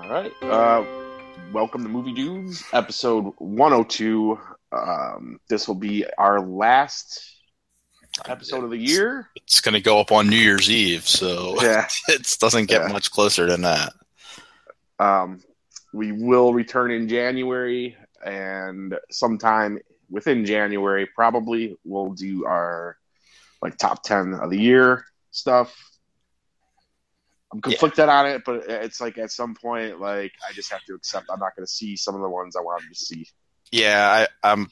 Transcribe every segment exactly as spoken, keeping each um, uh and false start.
All right. Uh, welcome to Movie Dudes, episode one oh two. Um, this will be our last episode of the year. It's going to go up on New Year's Eve, so Yeah. it doesn't get Yeah. much closer than that. Um, we will return in January, and sometime within January, probably we'll do our like top ten of the year stuff. I'm conflicted yeah. on it, but it's like at some point, like I just have to accept I'm not going to see some of the ones I wanted to see. Yeah, I, I'm.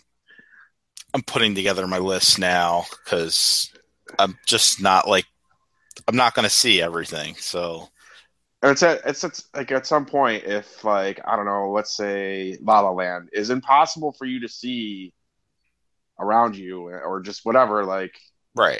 I'm putting together my list now because I'm just not like I'm not going to see everything. So it's at it's, it's like at some point, if like I don't know, let's say La La Land is impossible for you to see around you or just whatever, like right,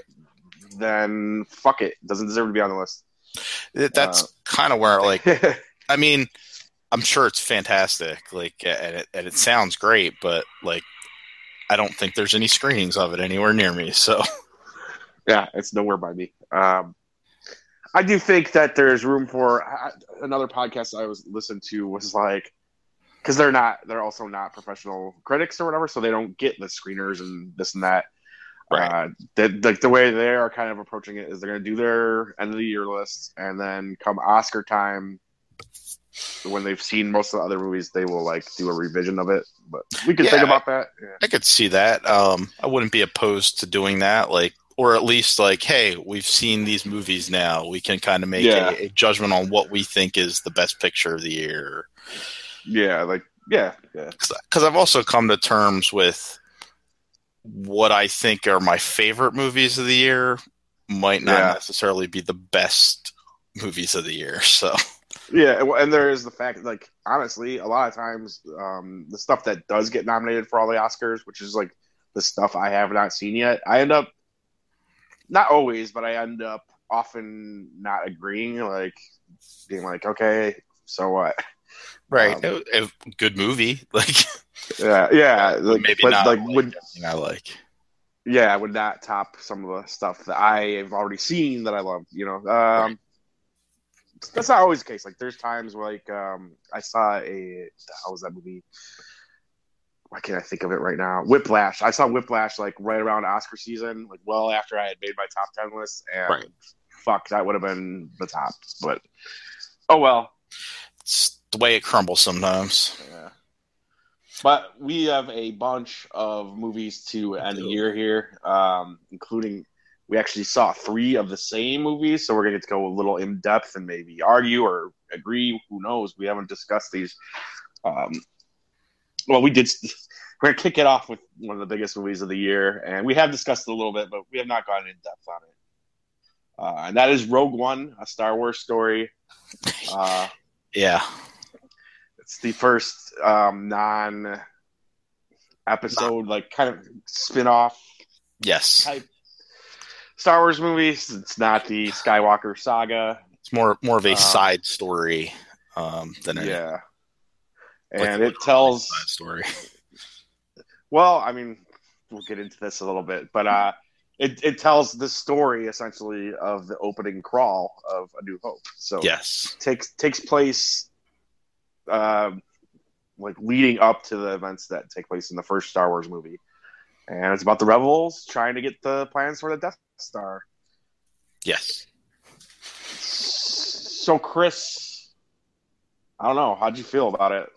then fuck it, doesn't deserve to be on the list. That's uh, kind of where, like, I mean, I'm sure it's fantastic, like, and it, and it sounds great, but, like, I don't think there's any screenings of it anywhere near me, so. Yeah, it's nowhere by me. Um, I do think that there's room for uh, another podcast I was listening to was like, because they're not, they're also not professional critics or whatever, so they don't get the screeners and this and that. Right. Uh, the, the, the way they are kind of approaching it is they're going to do their end of the year list, and then come Oscar time, when they've seen most of the other movies, they will like do a revision of it. But we could yeah, think about that. Yeah. I could see that. Um, I wouldn't be opposed to doing that, like, or at least like, hey, we've seen these movies now. We can kind of make yeah. a, a judgment on what we think is the best picture of the year. Yeah, like yeah, yeah. Because I've also come to terms with what I think are my favorite movies of the year might not yeah. necessarily be the best movies of the year. So yeah, and there is the fact, like, honestly, a lot of times um, the stuff that does get nominated for all the Oscars, which is like the stuff I have not seen yet, I end up not always, but I end up often not agreeing, like being like, okay, so what? Right, um, a, a good movie, like. Yeah, yeah, like, maybe but, not like, like would I like. Yeah, would not top some of the stuff that I have already seen that I love. You know, um, right. That's not always the case. Like, there's times where, like, um, I saw a how was that movie? Why can't I think of it right now? Whiplash. I saw Whiplash like right around Oscar season, like well after I had made my top ten list, and right. fuck, that would have been the top. But oh well, it's the way it crumbles sometimes. Yeah. But we have a bunch of movies to end the year here, um, including we actually saw three of the same movies, so we're going to go a little in depth and maybe argue or agree. Who knows? We haven't discussed these. Um, well, we did. We're going to kick it off with one of the biggest movies of the year, and we have discussed it a little bit, but we have not gone in depth on it. Uh, and that is Rogue One, a Star Wars story. Uh, yeah. It's the first um, non-episode, like kind of spin-off, yes, type Star Wars movies. It's not the Skywalker saga. It's more more of a um, side story um, than a yeah. Like and it tells side story. Well, I mean, we'll get into this a little bit, but uh, it it tells the story essentially of the opening crawl of A New Hope. So yes, takes takes place. Uh, like leading up to the events that take place in the first Star Wars movie, and it's about the rebels trying to get the plans for the Death Star. Yes. So, Chris, I don't know. How'd you feel about it?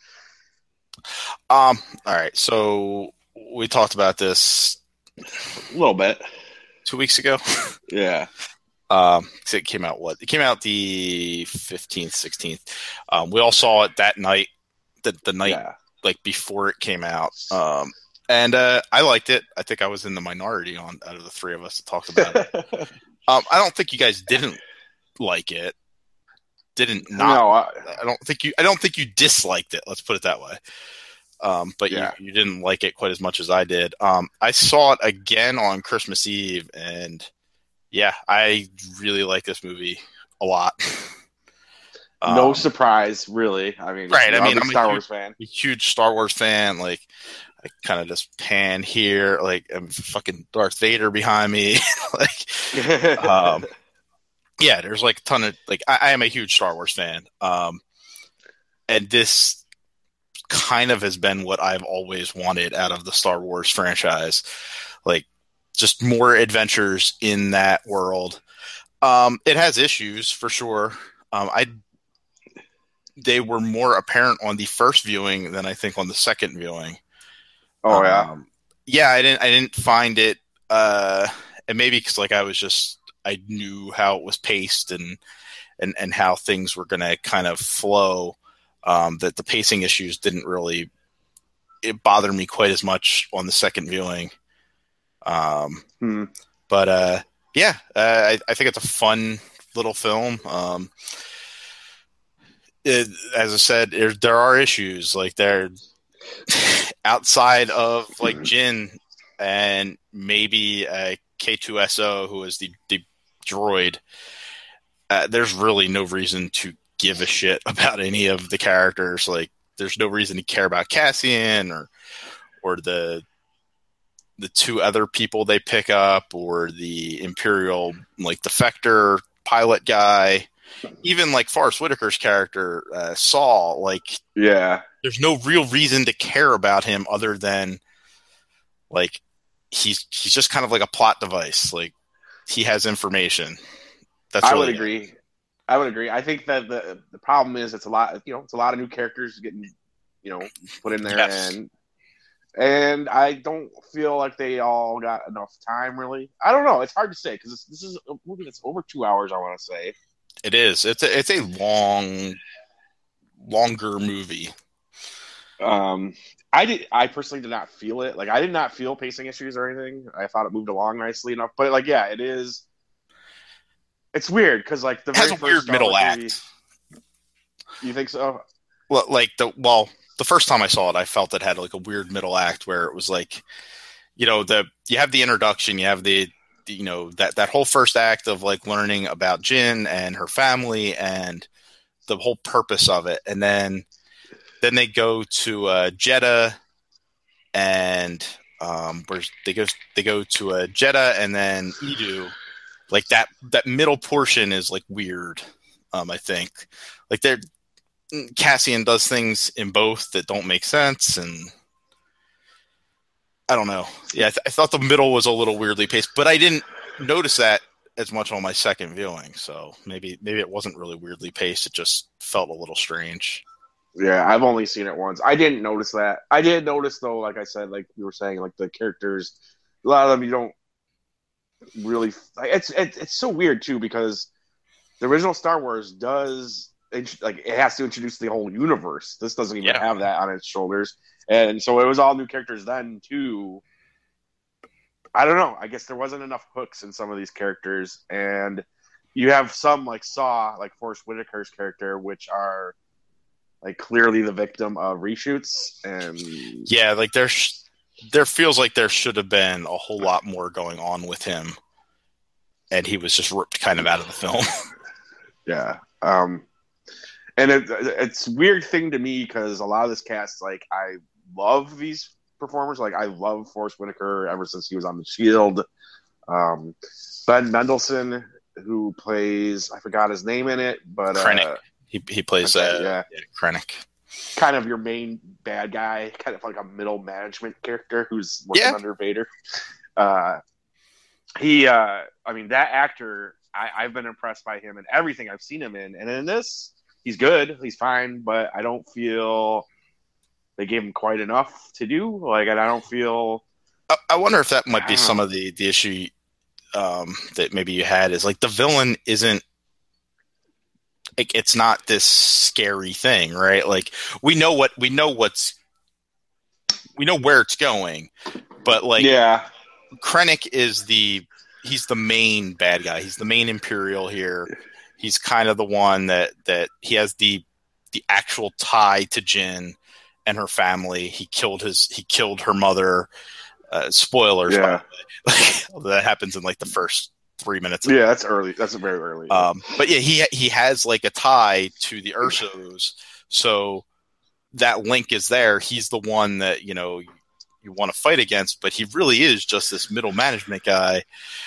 Um. All right. So we talked about this a little bit two weeks ago. Yeah. Um, it came out what? It came out the fifteenth, sixteenth. Um, we all saw it that night, the the night yeah. like before it came out. Um, and uh, I liked it. I think I was in the minority on out of the three of us that talked about it. um, I don't think you guys didn't like it. Didn't not? No, I, I don't think you. I don't think you disliked it. Let's put it that way. Um, but yeah. you, you didn't like it quite as much as I did. Um, I saw it again on Christmas Eve, and yeah, I really like this movie a lot. no um, surprise, really. I mean, right? I mean, I'm a Star a Wars huge, fan. A huge Star Wars fan. Like, I kind of just pan here, like I'm fucking Darth Vader behind me. like, um, yeah, there's like a ton of like I, I am a huge Star Wars fan. Um, and this kind of has been what I've always wanted out of the Star Wars franchise. Like, just more adventures in that world. Um, it has issues for sure. Um, I they were more apparent on the first viewing than I think on the second viewing. Oh yeah, um, yeah. I didn't I didn't find it, uh, and maybe because like I was just I knew how it was paced and and and how things were going to kind of flow. Um, that the pacing issues didn't really it bother me quite as much on the second viewing. Um, hmm. but uh, yeah, uh, I, I think it's a fun little film. Um, it, as I said, there, there are issues like they're outside of like Jin and maybe uh, K two S O, who is the, the droid. Uh, there's really no reason to give a shit about any of the characters. Like, there's no reason to care about Cassian or or the the two other people they pick up, or the Imperial like defector pilot guy, even like Forrest Whitaker's character uh, Saul. Like, yeah, there's no real reason to care about him other than like he's he's just kind of like a plot device. Like, he has information. That's I really would agree. It. I would agree. I think that the the problem is it's a lot. You know, it's a lot of new characters getting you know put in there, yes. and and I don't feel like they all got enough time. Really, I don't know. It's hard to say because this is a movie that's over two hours. I want to say it is. It's a it's a long, longer movie. Um, I did. I personally did not feel it. Like, I did not feel pacing issues or anything. I thought it moved along nicely enough. But like, yeah, it is. It's weird because like the it very has a first weird Star middle Wars act. Movie, you think so? Well, like the well, the first time I saw it, I felt it had like a weird middle act where it was like, you know, the you have the introduction, you have the, the you know that that whole first act of like learning about Jin and her family and the whole purpose of it, and then then they go to uh, Jeddah, and um, where they go they go to uh, Jeddah and then Edu. Like that that middle portion is like weird. Um, I think like they're Cassian does things in both that don't make sense, and I don't know. Yeah, I, th- I thought the middle was a little weirdly paced, but I didn't notice that as much on my second viewing. So maybe maybe it wasn't really weirdly paced. It just felt a little strange. Yeah, I've only seen it once. I didn't notice that. I did notice though, like I said, like you were saying, like the characters, a lot of them you don't really. It's it's it's so weird too because the original Star Wars does. Like it has to introduce the whole universe. This doesn't even yeah. have that on its shoulders, and so it was all new characters then too. I don't know. I guess there wasn't enough hooks in some of these characters, and you have some like Saw, like Forrest Whitaker's character, which are like clearly the victim of reshoots. And yeah, like there, sh- there feels like there should have been a whole lot more going on with him, and he was just ripped kind of out of the film. yeah. Um, And it, it's a weird thing to me because a lot of this cast, like, I love these performers. Like, I love Forrest Whitaker ever since he was on The Shield. Um, Ben Mendelsohn, who plays, I forgot his name in it, but Krennic. Uh, he he plays okay, uh, yeah. yeah, Krennic. Kind of your main bad guy, kind of like a middle management character who's working yeah. under Vader. Uh, he, uh, I mean, that actor, I, I've been impressed by him in everything I've seen him in, and in this. He's good. He's fine, but I don't feel they gave him quite enough to do. Like, and I don't feel. I, I wonder if that might be some of the the issue um, that maybe you had is like the villain isn't. Like, it's not this scary thing, right? Like we know what we know what's we know where it's going, but like yeah, Krennic is the he's the main bad guy. He's the main Imperial here. He's kind of the one that, that he has the the actual tie to Jin and her family. He killed his he killed her mother. Uh, spoilers, yeah. That happens in like the first three minutes. Yeah, that's early. That's very early. Um, but yeah, he he has like a tie to the Ursos, so that link is there. He's the one that you know you, you want to fight against, but he really is just this middle management guy.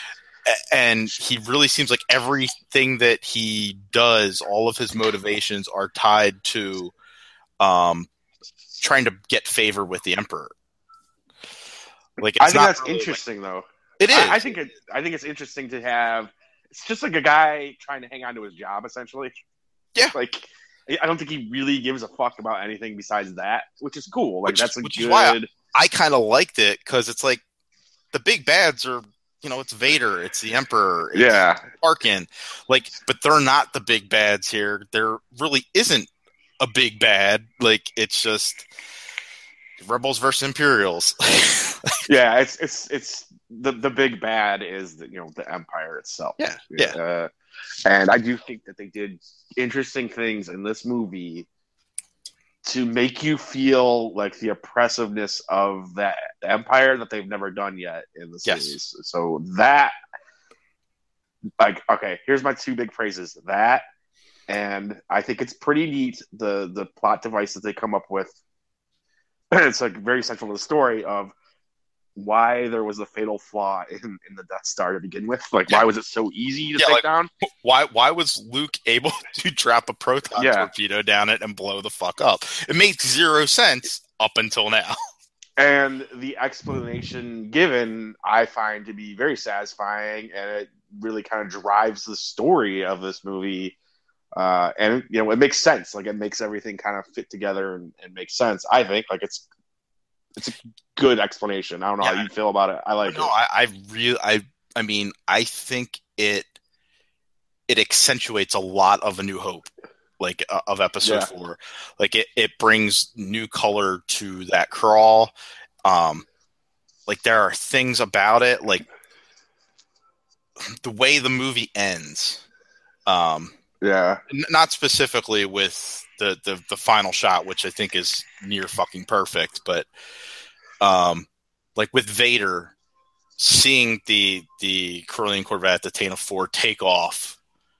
And he really seems like everything that he does, all of his motivations are tied to um, trying to get favor with the Emperor. Like, it's I think not that's really, interesting, like, though. It is. I, I think it. I think it's interesting to have. It's just like a guy trying to hang on to his job, essentially. Yeah. Like, I don't think he really gives a fuck about anything besides that, which is cool. Like, which, that's a which good. Is why I, I kind of liked it, because it's like the big bads are, you know, it's Vader, it's the Emperor, it's yeah, Tarkin, like, but they're not the big bads here. There really isn't a big bad. Like, it's just Rebels versus Imperials. yeah. It's it's it's the the big bad is the, you know, the Empire itself. Yeah, yeah. Uh, and I do think that they did interesting things in this movie to make you feel like the oppressiveness of that empire that they've never done yet in the series. Yes. So that, like, okay, here's my two big praises. That, and I think it's pretty neat, the the plot device that they come up with. It's like very central to the story of why there was a fatal flaw in, in the Death Star to begin with. Like, yeah. Why was it so easy to yeah, take like, down? Why why was Luke able to drop a proton yeah. torpedo down it and blow the fuck up? It makes zero sense up until now. And the explanation given, I find to be very satisfying, and it really kind of drives the story of this movie. Uh, and, you know, it makes sense. Like, it makes everything kind of fit together and, and makes sense, I think. Like, it's It's a good explanation. I don't know yeah. how you feel about it. I like no, it. I, I really, I, I mean, I think it, it accentuates a lot of A New Hope, like uh, of Episode yeah. Four. Like it, it brings new color to that crawl. Um, like there are things about it, like the way the movie ends. Um, yeah, n- not specifically with the, the the final shot, which I think is near fucking perfect, but. Um, like with Vader, seeing the the Corellian Corvette, the Tantive four, take off,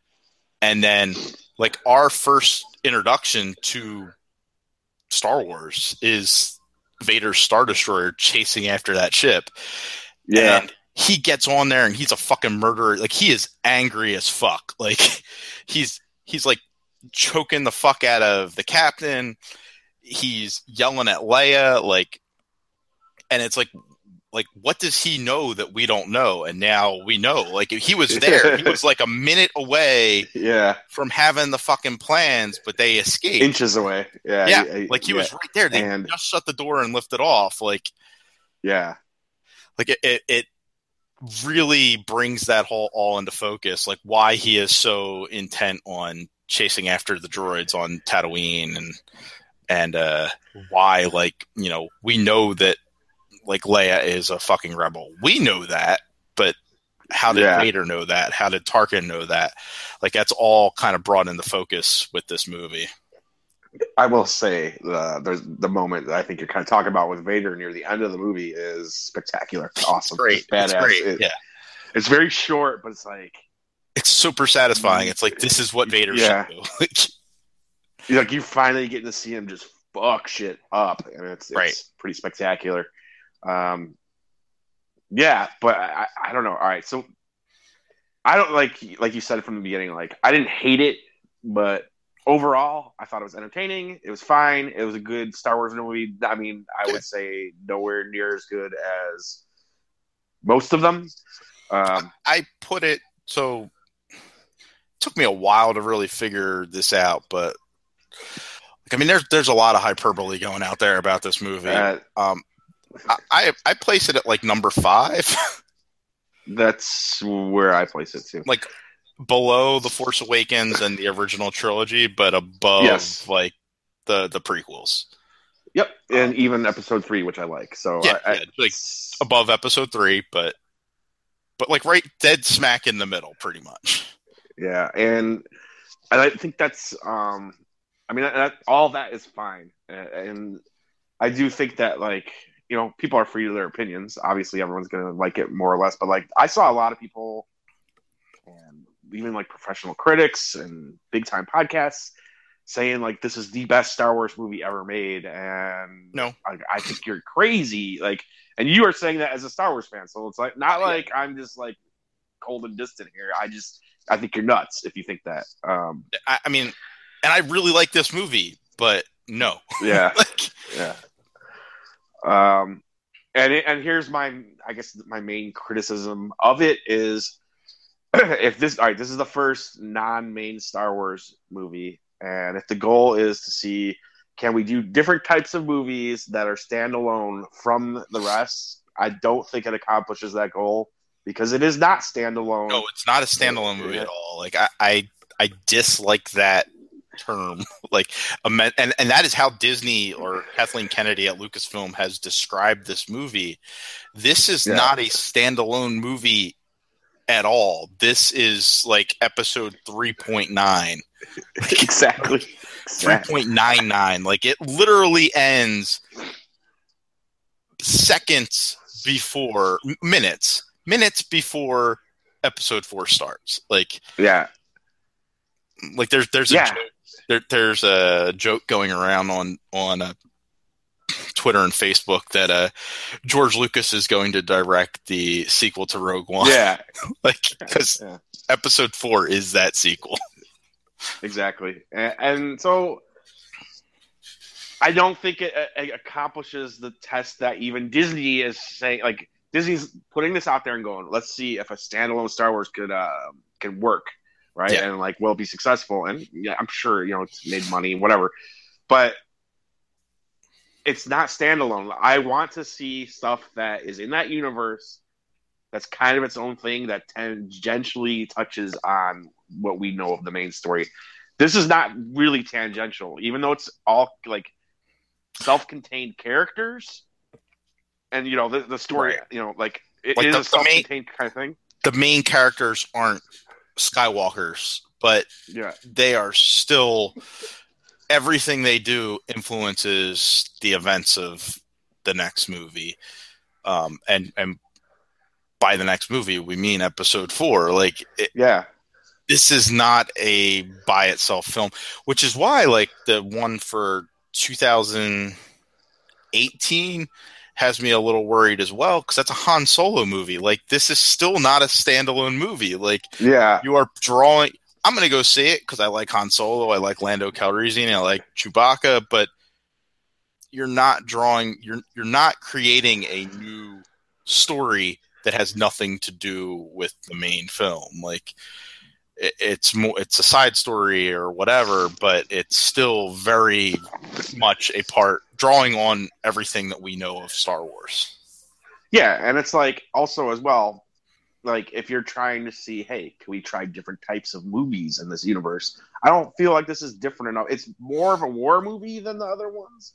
and then like our first introduction to Star Wars is Vader's Star Destroyer chasing after that ship. Yeah, and he gets on there and he's a fucking murderer. Like he is angry as fuck. Like he's he's like choking the fuck out of the captain. He's yelling at Leia, like. And it's like, like, what does he know that we don't know? And now we know. Like, he was there. He was like a minute away yeah. from having the fucking plans, but they escaped. Inches away. Yeah. Yeah. I, I, like, he yeah. was right there. They and, just shut the door and lifted off. Like, yeah. Like, it, it, it really brings that whole all into focus. Like, why he is so intent on chasing after the droids on Tatooine and, and, uh, why, like, you know, we know that, like Leia is a fucking rebel. We know that, but how did yeah. Vader know that? How did Tarkin know that? Like that's all kind of brought into focus with this movie. I will say uh, there's the moment that I think you're kind of talking about with Vader near the end of the movie is spectacular. It's awesome. It's great. It's badass. It's great. It, yeah. It's very short, but it's like it's super satisfying. It's like this is what Vader yeah. should do. Like you finally getting to see him just fuck shit up, and it's, it's right. pretty spectacular. Um, yeah, but I, I don't know. All right, so I don't like like you said from the beginning. Like I didn't hate it, but overall, I thought it was entertaining. It was fine. It was a good Star Wars movie. I mean, I would say nowhere near as good as most of them. Um, I put it so. It took me a while to really figure this out, but like, I mean, there's there's a lot of hyperbole going out there about this movie. Uh, um. I I place it at like number five. That's where I place it too. Like below The Force Awakens and the original trilogy, but above yes. like the the prequels. Yep, and um, even Episode three, which I like. So yeah, I, I, yeah, like above Episode three, but but like right dead smack in the middle, pretty much. Yeah, and and I think that's um, I mean, that, all that is fine, and I do think that like. You know, people are free to their opinions. Obviously, everyone's going to like it more or less. But, like, I saw a lot of people, and even, like, professional critics and big-time podcasts saying, like, this is the best Star Wars movie ever made. And no, I, I think you're crazy. Like, and you are saying that as a Star Wars fan. So it's, like, not like I'm just, like, cold and distant here. I just, I think you're nuts if you think that. Um, I, I mean, and I really like this movie, but no. Yeah, like, yeah. Um, and it, and here's my, I guess my main criticism of it is, if this, all right, this is the first non-main Star Wars movie, and if the goal is to see, can we do different types of movies that are standalone from the rest, I don't think it accomplishes that goal because it is not standalone. No, it's not a standalone movie yeah. at all. Like I, I, I dislike that term. like, and and that is how Disney or Kathleen Kennedy at Lucasfilm has described this movie. This is yeah. not a standalone movie at all. This is like episode three point nine. Exactly. three point nine nine. Like it literally ends seconds before, minutes, minutes before episode four starts. Like, yeah. Like there's, there's yeah. a joke, there, there's a joke going around on, on uh, Twitter and Facebook that uh, George Lucas is going to direct the sequel to Rogue One. Yeah. like, because yeah. episode four is that sequel. Exactly. And, and so I don't think it, it accomplishes the test that even Disney is saying. Like, Disney's putting this out there and going, let's see if a standalone Star Wars could uh, can work, right? Yeah. And, like, will be successful. And, yeah, I'm sure, you know, it's made money, whatever. But it's not standalone. I want to see stuff that is in that universe that's kind of its own thing that tangentially touches on what we know of the main story. This is not really tangential, even though it's all like self-contained characters, and you know the, the story, right. you know, like it like is the, a self-contained main, kind of thing. The main characters aren't Skywalkers, but yeah. they are still. Everything they do influences the events of the next movie, um, and and by the next movie we mean episode four. Like, it, yeah. This is not a by itself film, which is why, like, the one for two thousand eighteen has me a little worried as well, because that's a Han Solo movie. Like, this is still not a standalone movie. Like, yeah, you are drawing. I'm going to go see it because I like Han Solo, I like Lando Calrissian, I like Chewbacca, but you're not drawing. You're you're not creating a new story that has nothing to do with the main film. Like. It's more, it's a side story or whatever, but it's still very much a part, drawing on everything that we know of Star Wars. Yeah, and it's like also as well, like if you're trying to see, hey, can we try different types of movies in this universe? I don't feel like this is different enough. It's more of a war movie than the other ones,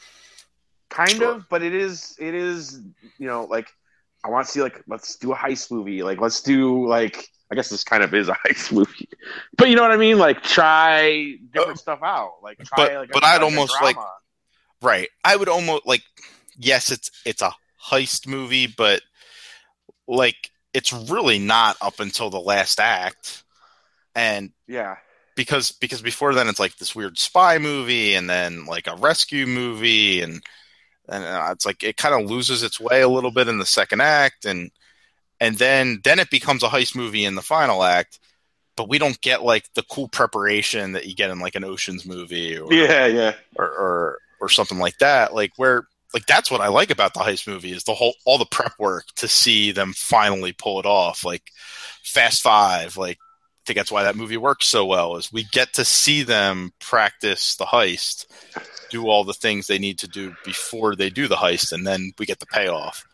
kind sure. of, but it is, it is, you know, like I want to see like let's do a heist movie, like let's do like. I guess this kind of is a heist movie, but you know what I mean? Like try different uh, stuff out. Like try, but like, but a, I'd like almost like, right. I would almost like, yes, it's, it's a heist movie, but like, it's really not up until the last act. And yeah, because, because before then it's like this weird spy movie and then like a rescue movie. And, and uh, it's like, it kind of loses its way a little bit in the second act. And, And then, then it becomes a heist movie in the final act, but we don't get like the cool preparation that you get in like an Ocean's movie, or yeah, yeah, or, or or something like that. Like where, like that's what I like about the heist movie is the whole all the prep work to see them finally pull it off. Like Fast Five, like I think that's why that movie works so well. Is we get to see them practice the heist, do all the things they need to do before they do the heist, and then we get the payoff.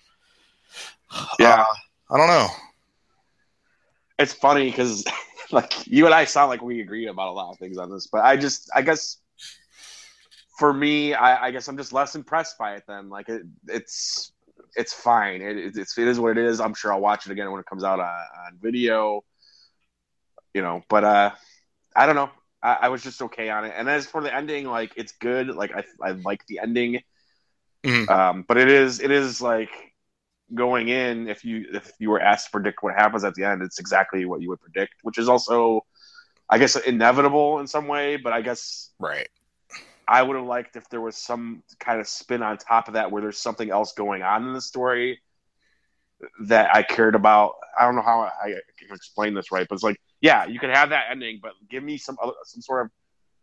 Yeah, uh, I don't know. It's funny because, like, you and I sound like we agree about a lot of things on this, but I just, I guess, for me, I, I guess I'm just less impressed by it. Then, like, it, it's, it's fine. It, it's, it is what it is. I'm sure I'll watch it again when it comes out on, on video. You know, but uh, I don't know. I, I was just okay on it. And as for the ending, like, it's good. Like, I, I like the ending. Mm-hmm. Um, but it is, it is like. Going in, if you if you were asked to predict what happens at the end, it's exactly what you would predict, which is also, I guess, inevitable in some way. But I guess right, I would have liked if there was some kind of spin on top of that, where there's something else going on in the story that I cared about. I don't know how I, I can explain this right, but it's like, yeah, you could have that ending, but give me some other, some sort of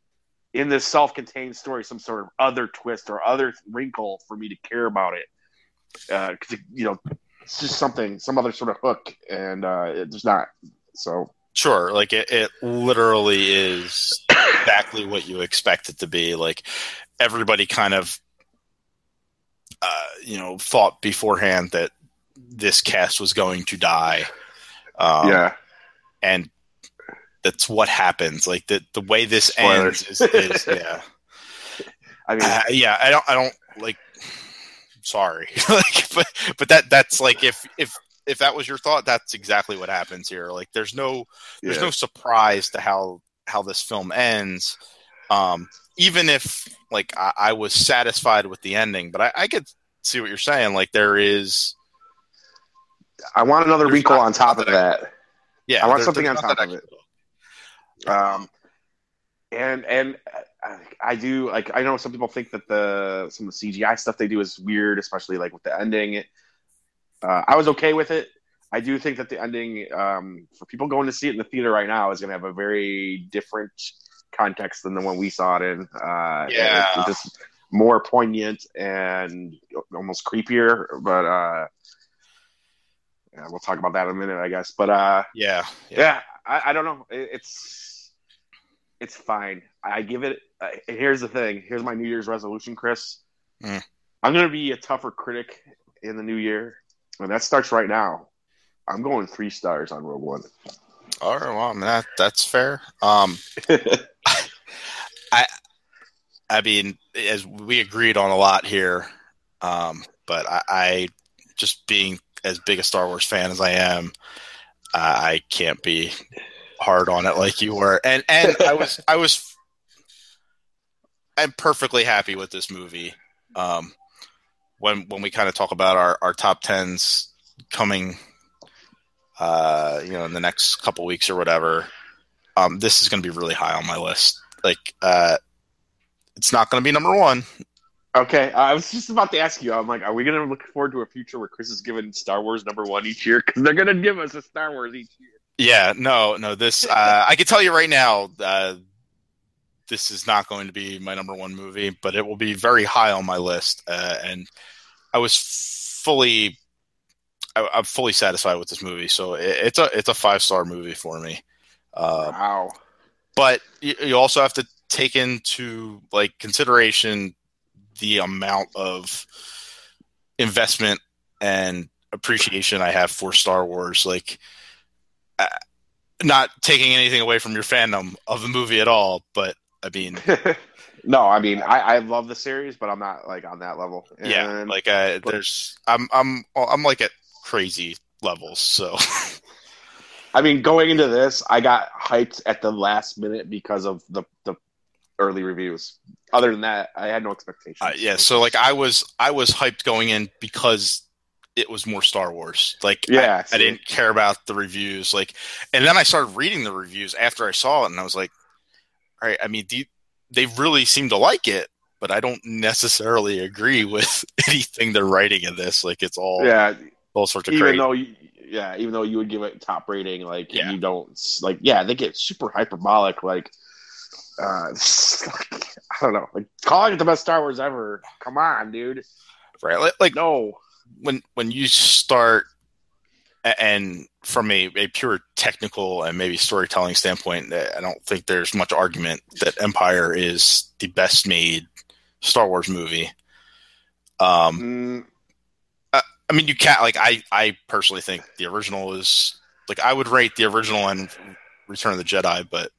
in this self-contained story some sort of other twist or other wrinkle for me to care about it. Because, uh, you know, it's just something, some other sort of hook, and uh, it's not. So sure, like it, it literally is exactly what you expect it to be. Like everybody kind of, uh, you know, thought beforehand that this cast was going to die. Um, yeah, and that's what happens. Like the the way this Spoilers. ends is, is yeah. I mean, uh, yeah, I don't, I don't like. Sorry, like, but but that that's like if if if that was your thought, that's exactly what happens here. Like there's no there's yeah. no surprise to how how this film ends. Um, even if like I, I was satisfied with the ending, but I, I could see what you're saying. Like there is, I want another wrinkle not, on top of that. Yeah, I want there, something on top of it. Um, um, and and I, I do like. I know some people think that the some of the C G I stuff they do is weird, especially like with the ending. Uh, I was okay with it. I do think that the ending, um, for people going to see it in the theater right now, is going to have a very different context than the one we saw it in. Uh, yeah, it's just more poignant and almost creepier. But uh, yeah, we'll talk about that in a minute, I guess. But uh, yeah, yeah, yeah I, I don't know. It, it's it's fine. I give it. Uh, here's the thing. Here's my New Year's resolution, Chris. Mm. I'm going to be a tougher critic in the new year, and that starts right now. I'm going three stars on Rogue One. All right, well, I mean, that that's fair. Um, I, I mean, as we agreed on a lot here, um, but I, I, just being as big a Star Wars fan as I am, uh, I can't be hard on it like you were. And and I was I was I'm perfectly happy with this movie. Um, when when we kind of talk about our, our top tens coming. Uh, you know, in the next couple weeks or whatever, um, this is going to be really high on my list. Like, uh, it's not going to be number one. Okay, I was just about to ask you. I'm like, are we going to look forward to a future where Chris is giving Star Wars number one each year? Because they're going to give us a Star Wars each year. Yeah, no, no. This, uh, I can tell you right now, uh, this is not going to be my number one movie, but it will be very high on my list. Uh, and I was fully. I'm fully satisfied with this movie, so it's a it's a five star movie for me. Uh, wow! But you also have to take into like consideration the amount of investment and appreciation I have for Star Wars. Like, uh, not taking anything away from your fandom of the movie at all, but I mean, no, I mean I, I love the series, but I'm not like on that level. And, yeah, like uh, but, there's I'm I'm I'm like at crazy levels. So, I mean, going into this, I got hyped at the last minute because of the the early reviews. Other than that, I had no expectations. Uh, yeah, so like I was I was hyped going in because it was more Star Wars. Like, yeah, I, I didn't care about the reviews. Like, and then I started reading the reviews after I saw it, and I was like, all right. I mean, do you, they really seem to like it, but I don't necessarily agree with anything they're writing in this. Like, it's all yeah. all sorts of even crazy. though you, yeah even though you would give it top rating, like yeah. you don't like yeah they get super hyperbolic, like uh like, I don't know, like calling it the best Star Wars ever, come on dude, right? Like, like no when when you start, and from a, a pure technical and maybe storytelling standpoint, I don't think there's much argument that Empire is the best made Star Wars movie. um mm. I mean, you can't, like, I, I personally think the original is, like, I would rate the original and Return of the Jedi, but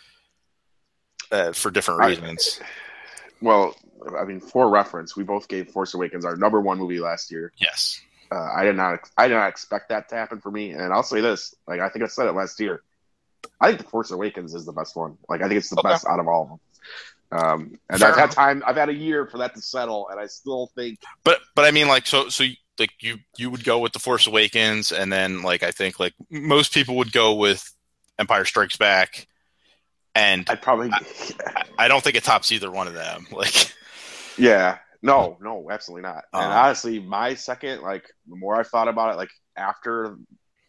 uh, for different reasons. I, well, I mean, for reference, we both gave Force Awakens our number one movie last year. Yes. Uh, I did not, I did not expect that to happen for me, and I'll say this, like, I think I said it last year. I think the Force Awakens is the best one. Like, I think it's the okay. best out of all of them. Um, and Fair I've had time, I've had a year for that to settle, and I still think. But, but I mean, like, so, so. You, like you, you would go with The Force Awakens, and then like I think like most people would go with Empire Strikes Back, and I'd probably. I, I don't think it tops either one of them. Like, yeah, no, no, absolutely not. Um, and honestly, my second, like the more I thought about it, like after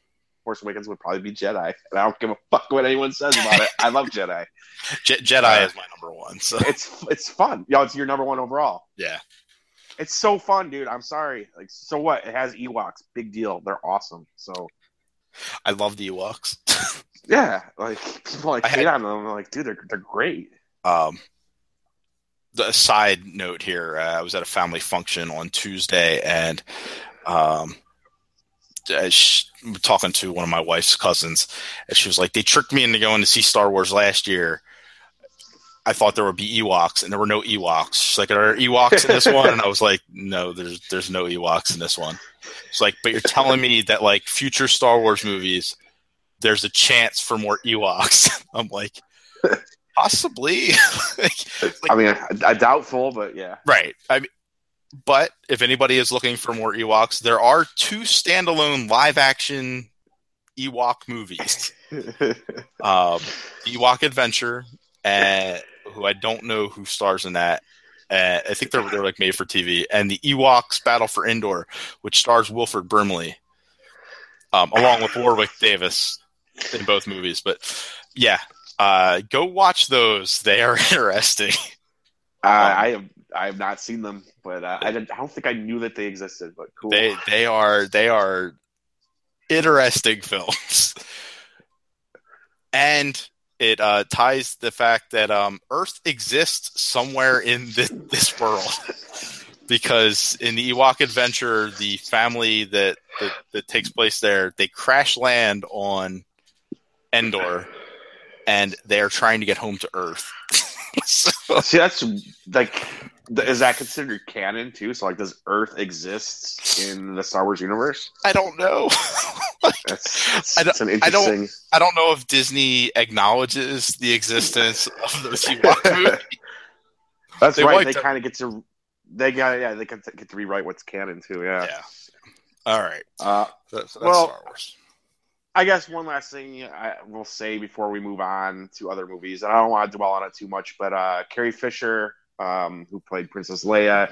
Force Awakens would probably be Jedi, and I don't give a fuck what anyone says about it. I love Jedi. Je- Jedi uh, is my number one. So it's it's fun. Yo, it's your number one overall. Yeah, it's so fun, dude. I'm sorry. Like, so what? It has Ewoks. Big deal. They're awesome. So I love the Ewoks. Yeah, like people like hate had, on them. I'm like, dude, they're they're great. Um, the side note here: uh, I was at a family function on Tuesday, and um, I was talking to one of my wife's cousins, and she was like, "They tricked me into going to see Star Wars last year. I thought there would be Ewoks, and there were no Ewoks." She's like, "Are there Ewoks in this one?" And I was like, "No, there's there's no Ewoks in this one." It's like, but you're telling me that like future Star Wars movies, there's a chance for more Ewoks. I'm like, possibly. like, I mean, I, I doubtful, but yeah. Right. I mean, but if anybody is looking for more Ewoks, there are two standalone live-action Ewok movies. um, Ewok Adventure, uh, who I don't know who stars in that. Uh, I think they're they're like made for T V, and the Ewoks Battle for Endor, which stars Wilford Brimley, um, along with Warwick Davis in both movies. But yeah, uh, go watch those; they are interesting. Uh, um, I have I have not seen them, but uh, I, didn't, I don't think I knew that they existed. But cool. They they are they are interesting films, and it uh, ties the fact that um, Earth exists somewhere in this, this world. Because in the Ewok Adventure, the family that, that that takes place there, they crash land on Endor, and they are trying to get home to Earth. so, See, that's like, is that considered canon too? So, like, does Earth exist in the Star Wars universe? I don't know. like, that's, that's, I don't, that's an interesting. I don't, I don't know if Disney acknowledges the existence of those Ewok movies. That's they right. They kind of get to. They got yeah. They get to, get to rewrite what's canon too. Yeah. Yeah. All right. Uh, so, so that's well, Star Wars. I guess one last thing I will say before we move on to other movies, and I don't want to dwell on it too much, but uh, Carrie Fisher, um, who played Princess Leia,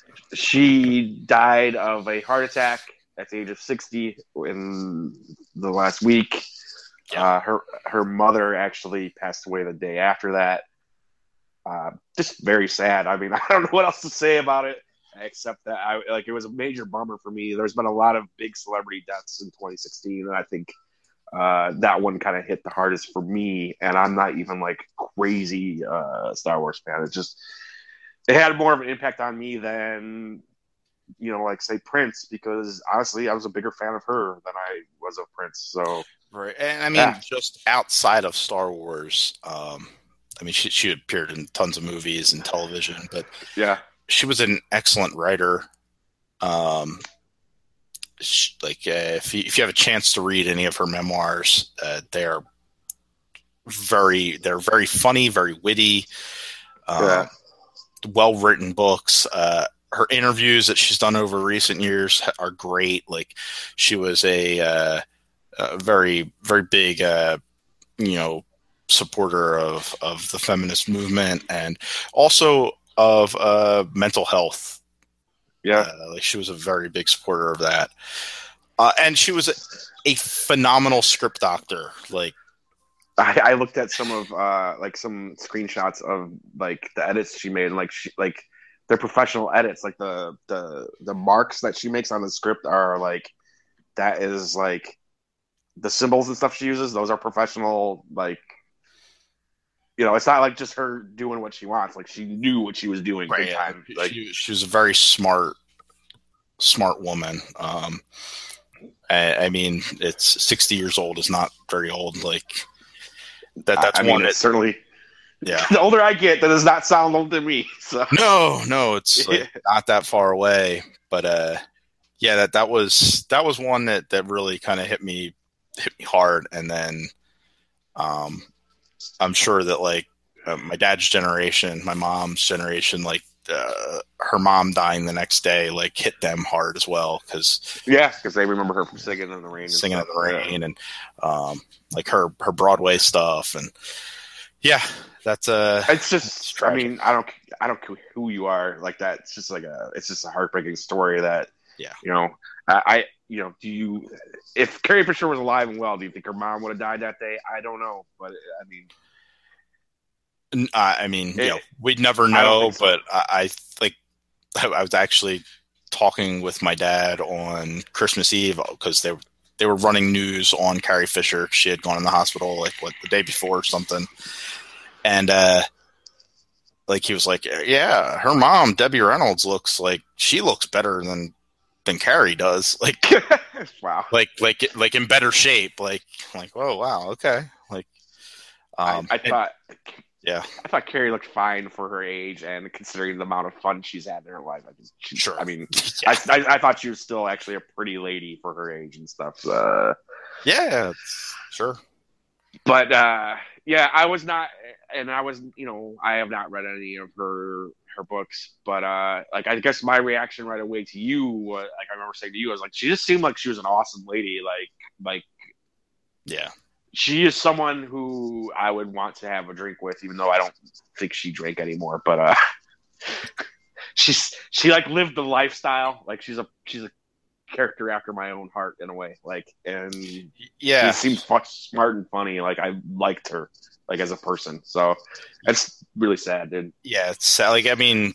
she died of a heart attack at the age of sixty in the last week. Yeah. Uh, her her mother actually passed away the day after that. Uh, just very sad. I mean, I don't know what else to say about it except that I like it was a major bummer for me. There's been a lot of big celebrity deaths in twenty sixteen, and I think uh, that one kind of hit the hardest for me. And I'm not even like crazy uh, Star Wars fan. It's just it had more of an impact on me than you know, like say Prince, because honestly, I was a bigger fan of her than I was of Prince. So right, and I mean, yeah. just outside of Star Wars. Um... I mean, she she appeared in tons of movies and television, but yeah, she was an excellent writer. Um, she, like uh, if you, if you have a chance to read any of her memoirs, uh, they're very they're very funny, very witty, um, yeah. well written books. Uh, her interviews that she's done over recent years are great. Like she was a, uh, a very very big, uh, you know. supporter of, of the feminist movement and also of uh, mental health. Yeah. Uh, like she was a very big supporter of that. Uh, and she was a, a phenomenal script doctor. Like I, I looked at some of uh, like some screenshots of like the edits she made and like she, like they're professional edits. Like the, the, the marks that she makes on the script are like, that is like the symbols and stuff she uses. Those are professional, like, you know, it's not like just her doing what she wants. Like she knew what she was doing. Right, big yeah. time. Like she, she was a very smart, smart woman. Um, I, I mean, it's sixty years old is not very old. Like that. That's I one mean, that, certainly. Yeah. The older I get, that does not sound old to me. So no, no, it's like not that far away. But uh, yeah, that that was that was one that that really kind of hit me hit me hard, and then um. I'm sure that like uh, my dad's generation, my mom's generation, like uh, her mom dying the next day, like hit them hard as well. Cause yeah, because they remember her from Singing in the Rain, and singing stuff. in the rain, and um, like her her Broadway stuff, and yeah, that's uh it's just. I mean, I don't, I don't care who you are like that. It's just like a, it's just a heartbreaking story that, yeah, you know, I, you know, do you, if Carrie Fisher was alive and well, do you think her mom would have died that day? I don't know, but I mean, I mean, it, you know, we'd never I know. so. But I, I think I was actually talking with my dad on Christmas Eve because they they were running news on Carrie Fisher. She had gone in the hospital like what the day before or something, and uh, like he was like, "Yeah, her mom, Debbie Reynolds, looks like she looks better than than Carrie does." Like, wow, like like like in better shape. Like, like oh wow, okay. Like, um, I, I thought. And, Yeah, I thought Carrie looked fine for her age and considering the amount of fun she's had in her life. I just, she, sure. I mean, yeah. I, I, I thought she was still actually a pretty lady for her age and stuff. Uh, yeah, sure. But uh, yeah, I was not, and I was, you know, I have not read any of her her books. But uh, like, I guess my reaction right away to you, was, like I remember saying to you, I was like, she just seemed like she was an awesome lady. Like, like, yeah. She is someone who I would want to have a drink with, even though I don't think she drank anymore. But uh, she's she like lived the lifestyle. Like she's a she's a character after my own heart in a way. Like and yeah, she seemed smart and funny. Like I liked her like as a person. So it's really sad, dude. Yeah, it's sad. Like I mean,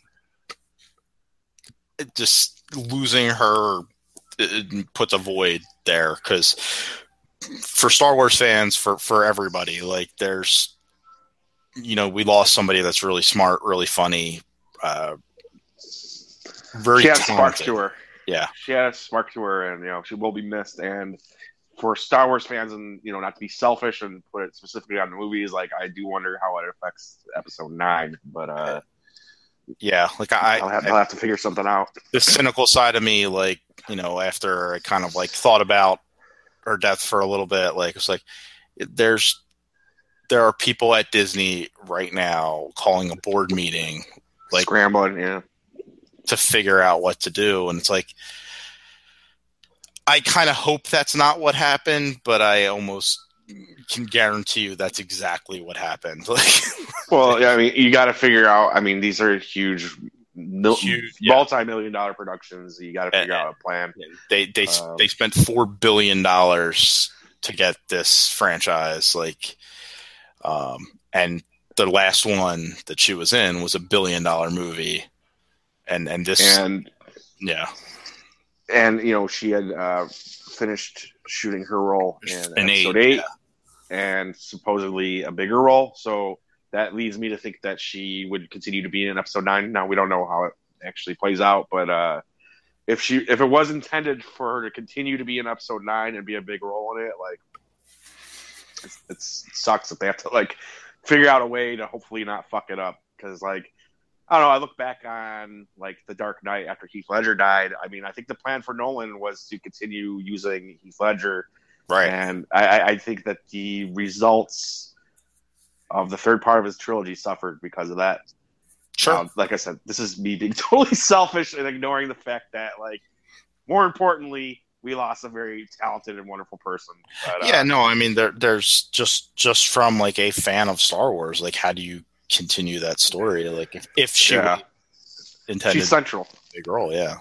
it just losing her it puts a void there because. For Star Wars fans, for, for everybody, like there's, you know, we lost somebody that's really smart, really funny, uh, very she had talented. Spark to her. Yeah, she had a spark to her, and you know she will be missed. And for Star Wars fans, and you know, not to be selfish and put it specifically on the movies, like I do wonder how it affects Episode Nine. But uh, yeah, like I, I'll have, I'll have to figure something out. The cynical side of me, like you know, after I kind of like thought about her death for a little bit, like it's like there's there are people at Disney right now calling a board meeting, like scrambling, yeah, to figure out what to do, and it's like I kind of hope that's not what happened, but I almost can guarantee you that's exactly what happened. Like, well, yeah, I mean, you got to figure out. I mean, these are huge. Mil- Huge, yeah. multi-million dollar productions. You got to figure and, out a plan. They they um, they spent four billion dollars to get this franchise, like, um, and the last one that she was in was a billion dollar movie, and and this and yeah, and you know she had uh, finished shooting her role in, in episode eight, eight, yeah. and supposedly a bigger role. So. That leads me to think that she would continue to be in episode nine. Now we don't know how it actually plays out, but uh, if she if it was intended for her to continue to be in episode nine and be a big role in it, like it's, it's it sucks that they have to like figure out a way to hopefully not fuck it up. Because like I don't know, I look back on like The Dark Knight after Heath Ledger died. I mean, I think the plan for Nolan was to continue using Heath Ledger, right? And I, I think that the results of the third part of his trilogy suffered because of that. Sure. Um, like I said, this is me being totally selfish and ignoring the fact that, like, more importantly, we lost a very talented and wonderful person. But, yeah, uh, no, I mean, there, there's just just from like a fan of Star Wars, like, how do you continue that story? Like, if, if she yeah. intended, she's central, big role, yeah.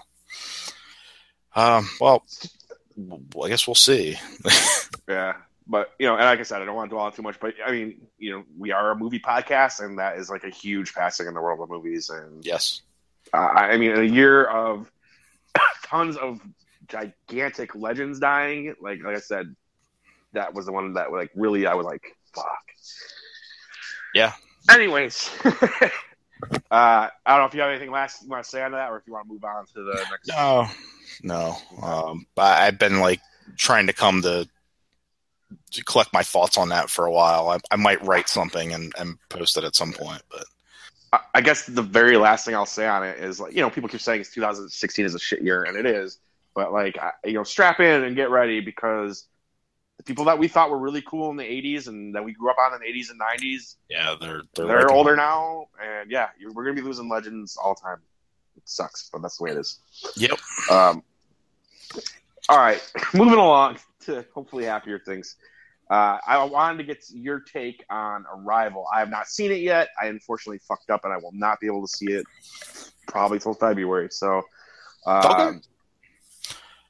Um. Well, I guess we'll see. yeah. But, you know, and like I said, I don't want to dwell on too much, but I mean, you know, we are a movie podcast, and that is like a huge passing in the world of movies. And yes, uh, I mean, in a year of tons of gigantic legends dying, like like I said, that was the one that like really I was like, fuck. Yeah. Anyways, uh, I don't know if you have anything last you want to say on that, or if you want to move on to the next. No, no. Um, but I've been like trying to come to. To collect my thoughts on that for a while. I, I might write something and, and post it at some point, but I guess the very last thing I'll say on it is like, you know, people keep saying it's two thousand sixteen is a shit year, and it is, but like, I, you know, strap in and get ready because the people that we thought were really cool in the eighties and that we grew up on in the eighties and nineties, yeah, they're, they're, they're older now. And yeah, we're going to be losing legends all the time. It sucks, but that's the way it is. Yep. Um, all right, moving along to hopefully happier things. Uh, I wanted to get your take on Arrival. I have not seen it yet. I unfortunately fucked up, and I will not be able to see it probably till February. So, um, okay.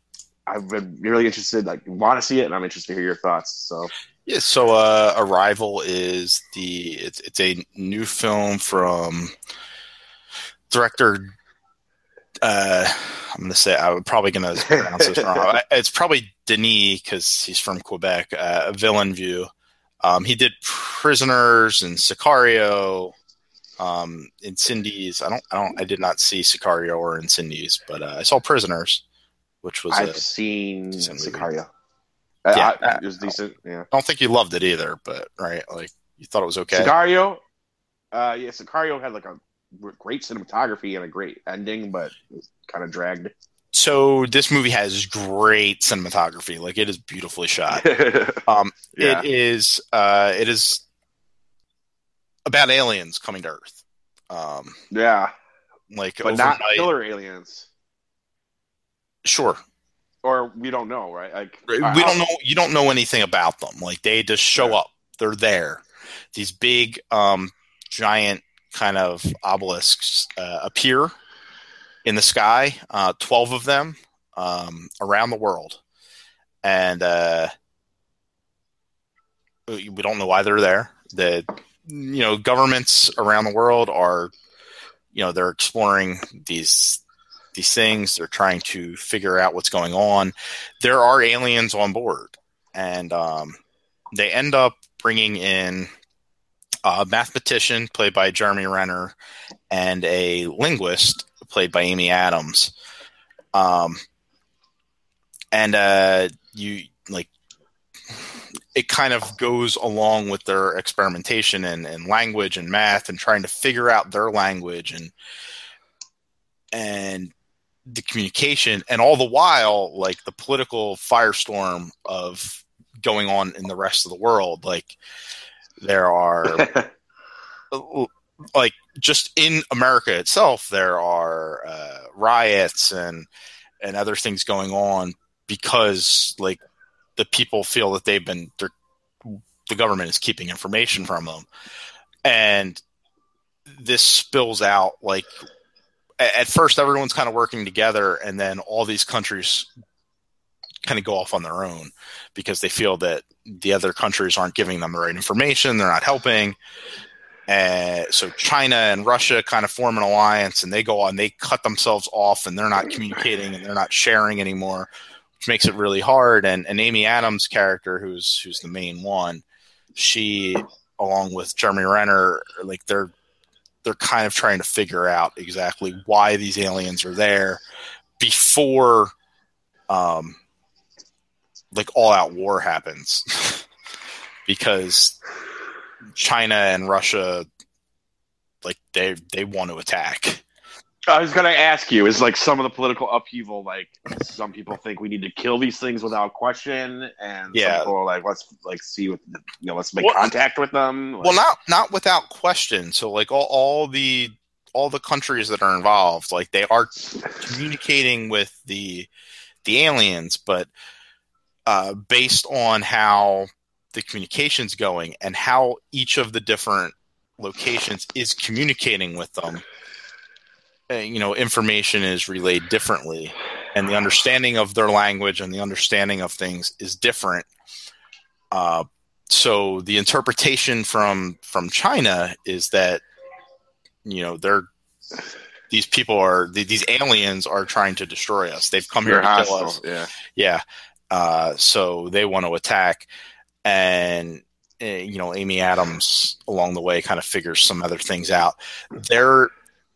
I've been really interested. Like, want to see it, and I'm interested to hear your thoughts. So. Yeah, so uh, Arrival is the it's it's a new film from director. Uh, I'm gonna say I'm probably gonna pronounce this wrong. It's probably Denis because he's from Quebec. Uh, Villeneuve. Um, he did Prisoners and Sicario, um, Incendies. I don't, I don't, I did not see Sicario or Incendies, but uh, I saw Prisoners, which was I've a seen Sicario. Yeah, I, it was decent. Yeah, I don't think you loved it either, but right, like you thought it was okay. Sicario, uh, yeah, Sicario had like a great cinematography and a great ending, but it was kind of dragged. So this movie has great cinematography. Like it is beautifully shot. um, yeah. It is, uh, it is about aliens coming to Earth. Um, yeah, like, but overnight. Not killer aliens. Sure. Or we don't know, right? Like we don't know. You don't know anything about them. Like they just show yeah. up. They're there. These big, um, giant kind of obelisks uh, appear in the sky. Uh, Twelve of them um, around the world, and uh, we don't know why they're there. The you know governments around the world are, you know, they're exploring these. These things, they're trying to figure out what's going on. There are aliens on board, and um, they end up bringing in a mathematician played by Jeremy Renner and a linguist played by Amy Adams. Um, and uh, you like it kind of goes along with their experimentation and, and language and math and trying to figure out their language and and the communication, and all the while, like the political firestorm of going on in the rest of the world. Like there are, like just in America itself, there are uh, riots and and other things going on because like the people feel that they've been, the government is keeping information from them, and this spills out like. At first, everyone's kind of working together, and then all these countries kind of go off on their own because they feel that the other countries aren't giving them the right information. They're not helping. Uh, so China and Russia kind of form an alliance, and they go on, they cut themselves off, and they're not communicating, and they're not sharing anymore, which makes it really hard. And, and Amy Adams' character, who's who's the main one, she, along with Jeremy Renner, like they're they're kind of trying to figure out exactly why these aliens are there before, um, like all out war happens because China and Russia, like they, they want to attack. I was going to ask you, is like some of the political upheaval, like some people think we need to kill these things without question, and yeah. some people are like, let's like see what, you know, let's make well, contact with them. Like, well, not not without question. So like all, all the all the countries that are involved, like they are communicating with the the aliens, but uh, based on how the communication's going and how each of the different locations is communicating with them. You know, information is relayed differently, and the understanding of their language and the understanding of things is different. Uh, so the interpretation from from China is that, you know, they're these people are these aliens are trying to destroy us. They've come You're here to hostile. kill us. Yeah, yeah. Uh, so they want to attack, and uh, you know, Amy Adams along the way kind of figures some other things out. They're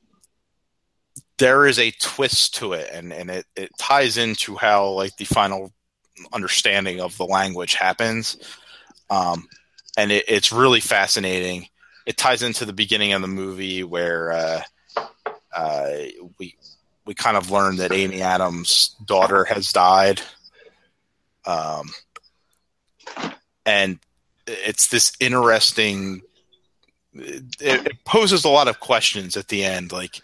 There is a twist to it, and, and it, it ties into how like the final understanding of the language happens. Um, and it, it's really fascinating. It ties into the beginning of the movie where uh, uh, we we kind of learn that Amy Adams' daughter has died. Um, and it's this interesting, it, it poses a lot of questions at the end. Like,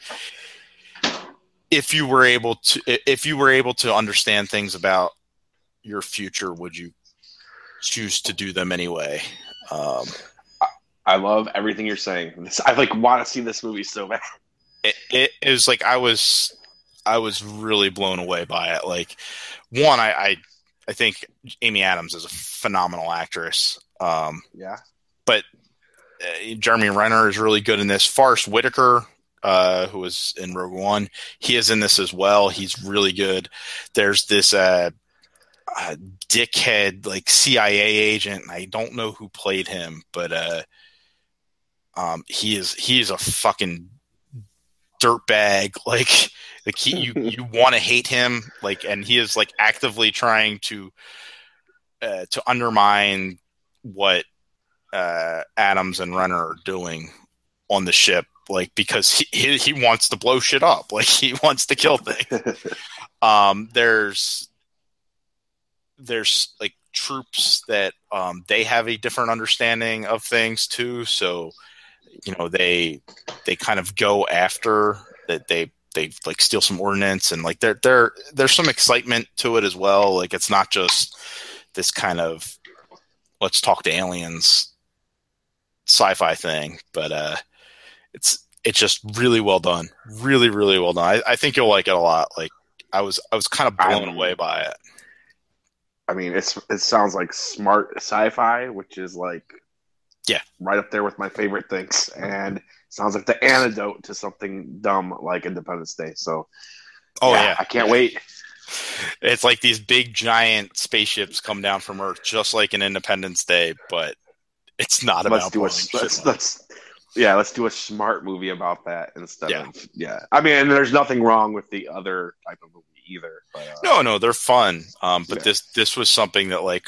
if you were able to, if you were able to understand things about your future, would you choose to do them anyway? Um, I love everything you're saying. I like want to see this movie so bad. It, it, it was like, I was, I was really blown away by it. Like one, I, I I think Amy Adams is a phenomenal actress. Um, yeah, but uh, Jeremy Renner is really good in this. Forrest Whitaker, uh, who was in Rogue One, he is in this as well. He's really good. There's this uh, uh, dickhead like C I A agent. I don't know who played him, but uh, um, he is he is a fucking dirtbag. Like, like he, you you want to hate him. Like, and he is like actively trying to uh, to undermine what uh, Adams and Renner are doing on the ship. Like, because he, he he wants to blow shit up. Like, he wants to kill things. um, there's there's like troops that um, they have a different understanding of things too. So, you know, they they kind of go after that. They they like steal some ordnance, and like there there there's some excitement to it as well. Like, it's not just this kind of let's talk to aliens sci-fi thing, but uh, it's it's just really well done, really really well done. I, I think you'll like it a lot. Like, I was I was kind of blown I'm, away by it. I mean, it's it sounds like smart sci-fi, which is like yeah, right up there with my favorite things, and sounds like the antidote to something dumb like Independence Day. So, oh yeah, yeah, I can't yeah. wait. It's like these big giant spaceships come down from Earth, just like an Independence Day, but it's not let's about do a let's, let's yeah let's do a smart movie about that instead yeah. of yeah. I mean, and there's nothing wrong with the other type of movie either. But, uh, no, no, they're fun. Um, but yeah. this this was something that like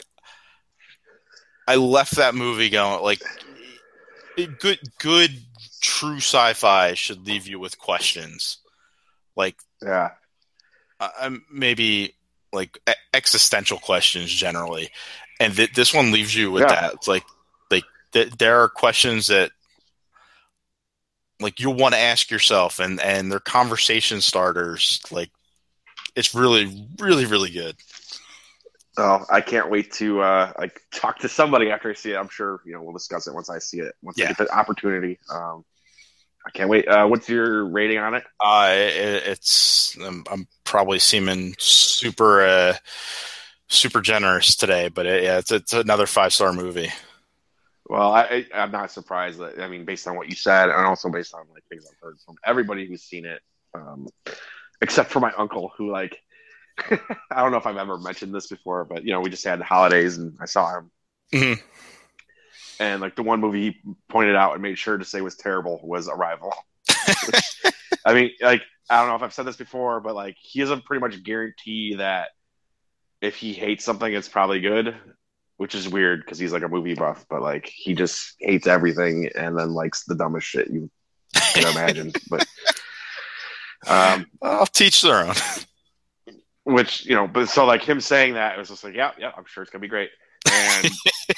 I left that movie going like good good true sci-fi should leave you with questions, like yeah. Uh, maybe like existential questions generally, and th- this one leaves you with yeah. that. It's like, like th- there are questions that like you'll want to ask yourself, and and they're conversation starters. Like, it's really, really, really good. Oh, I can't wait to uh, like talk to somebody after I see it. I'm sure you know we'll discuss it once I see it. Once yeah. I get the opportunity. Um, I can't wait. Uh, what's your rating on it? Uh, it, it's I'm, I'm probably seeming super uh, super generous today, but it, yeah, it's it's another five star movie. Well, I, I'm not surprised that I mean, based on what you said, and also based on like things I've heard from everybody who's seen it, um, except for my uncle, who like I don't know if I've ever mentioned this before, but you know, we just had the holidays and I saw him. Mm-hmm. And like the one movie he pointed out and made sure to say was terrible was Arrival. Which, I mean, like, I don't know if I've said this before, but like he doesn't pretty much guarantee that if he hates something, it's probably good, which is weird because he's like a movie buff, but like he just hates everything and then likes the dumbest shit you can imagine. But um, I'll teach their own. Which, you know, but so like him saying that, it was just like, yeah, yeah, I'm sure it's gonna be great. And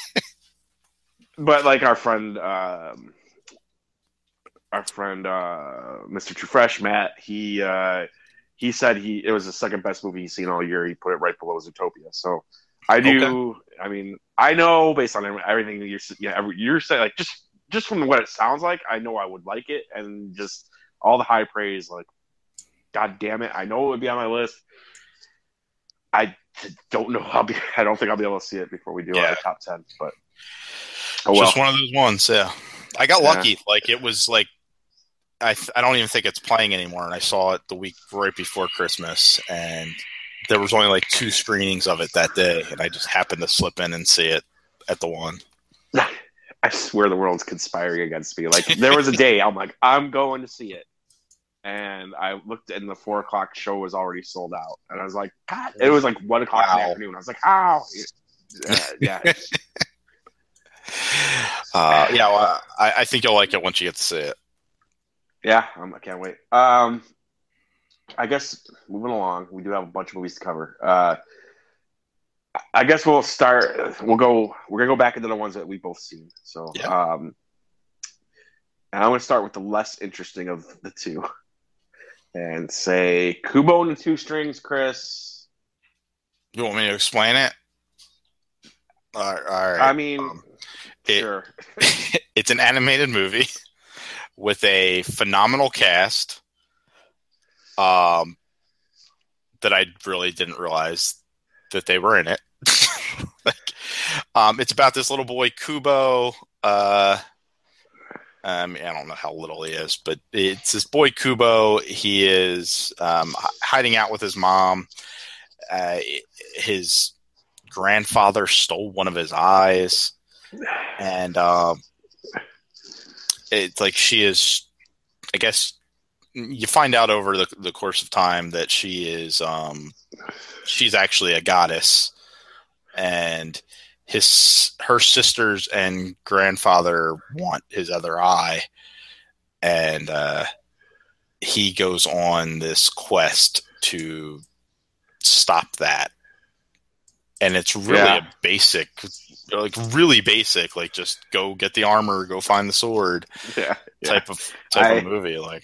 but like our friend, um, our friend, uh, Mister True Fresh, Matt, he uh, he said he it was the second best movie he's seen all year. He put it right below Zootopia. So I do. Okay. I mean, I know based on everything you're yeah you're saying, like just just from what it sounds like, I know I would like it, and just all the high praise. Like, God damn it, I know it would be on my list. I don't know. I'll be. I don't think I'll be able to see it before we do yeah. our top ten, but. Oh, well. Just one of those ones, yeah. I got yeah. lucky. Like, it was like, I th- I don't even think it's playing anymore, and I saw it the week right before Christmas, and there was only like two screenings of it that day, and I just happened to slip in and see it at the one. I swear the world's conspiring against me. Like, there was a day, I'm like, I'm going to see it. And I looked, and the four o'clock show was already sold out. And I was like, God. It was like one o'clock wow. in the afternoon. I was like, how? Uh, yeah. Uh, yeah, well, I, I think you'll like it once you get to see it. Yeah, um, I can't wait. Um, I guess moving along, we do have a bunch of movies to cover. Uh, I guess we'll start. We'll go. We're gonna go back into the ones that we both seen. So, yeah. um, and I'm gonna start with the less interesting of the two, and say Kubo and the Two Strings. Chris, you want me to explain it? All right. All right. I mean. Um, It, sure. It's an animated movie with a phenomenal cast um, that I really didn't realize that they were in it. like, um, it's about this little boy Kubo. Uh, um, I don't know how little he is, but it's this boy Kubo. He is um, hiding out with his mom. Uh, his grandfather stole one of his eyes, and um, it's like she is. I guess you find out over the, the course of time that she is um, she's actually a goddess, and his her sisters and grandfather want his other eye, and uh, he goes on this quest to stop that. And it's really yeah. a basic, like really basic, like just go get the armor, go find the sword, yeah, yeah. type of type I, of movie. Like,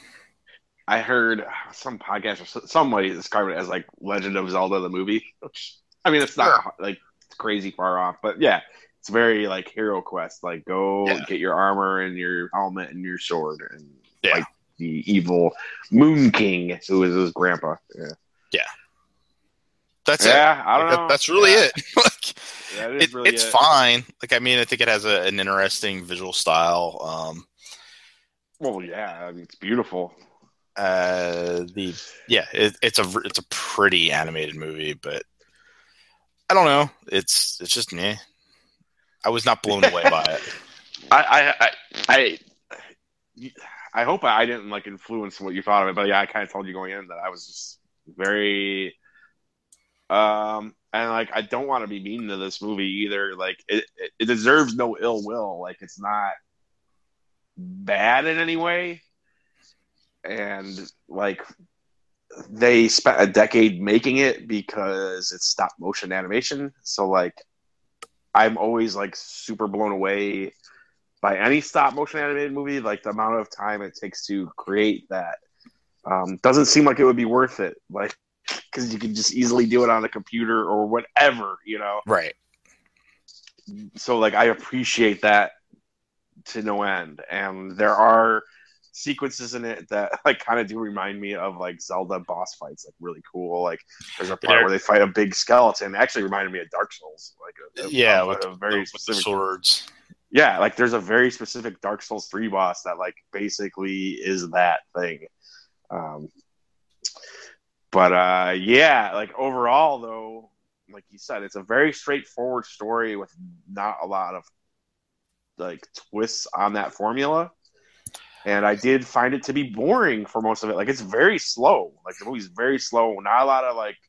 I heard some podcast or somebody describe it as like Legend of Zelda the movie. Which, I mean, it's not sure. like crazy far off, but yeah, it's very like hero quest. Like, go yeah. get your armor and your helmet and your sword and yeah. fight the evil Moon King, who is his grandpa. Yeah. Yeah. That's yeah, it. I don't like, know. That, that's really yeah. it. like, yeah, it it, really it's it. fine. Like, I mean, I think it has a, an interesting visual style. Um, well, yeah, I mean, it's beautiful. Uh, the yeah, it, it's a it's a pretty animated movie, but I don't know. It's it's just meh. I was not blown away by it. I I I I, I hope I didn't like influence what you thought of it, but yeah, I kind of told you going in that I was just very. Um, and like, I don't want to be mean to this movie either. Like, it, it, it deserves no ill will. Like, it's not bad in any way. And like, they spent a decade making it because it's stop motion animation. So like, I'm always like super blown away by any stop motion animated movie. Like, the amount of time it takes to create that um, doesn't seem like it would be worth it. Like, because you can just easily do it on a computer or whatever, you know? Right. So, like, I appreciate that to no end. And there are sequences in it that, like, kind of do remind me of, like, Zelda boss fights. Like, really cool. Like, there's a part there, where they fight a big skeleton. It actually reminded me of Dark Souls. Like, a, a, yeah, a, with, a very with specific the swords. Yeah, like, there's a very specific Dark Souls three boss that, like, basically is that thing. Um, But, uh, yeah, like, overall, though, like you said, it's a very straightforward story with not a lot of, like, twists on that formula. And I did find it to be boring for most of it. Like, it's very slow. Like, the movie's very slow. Not a lot of, like,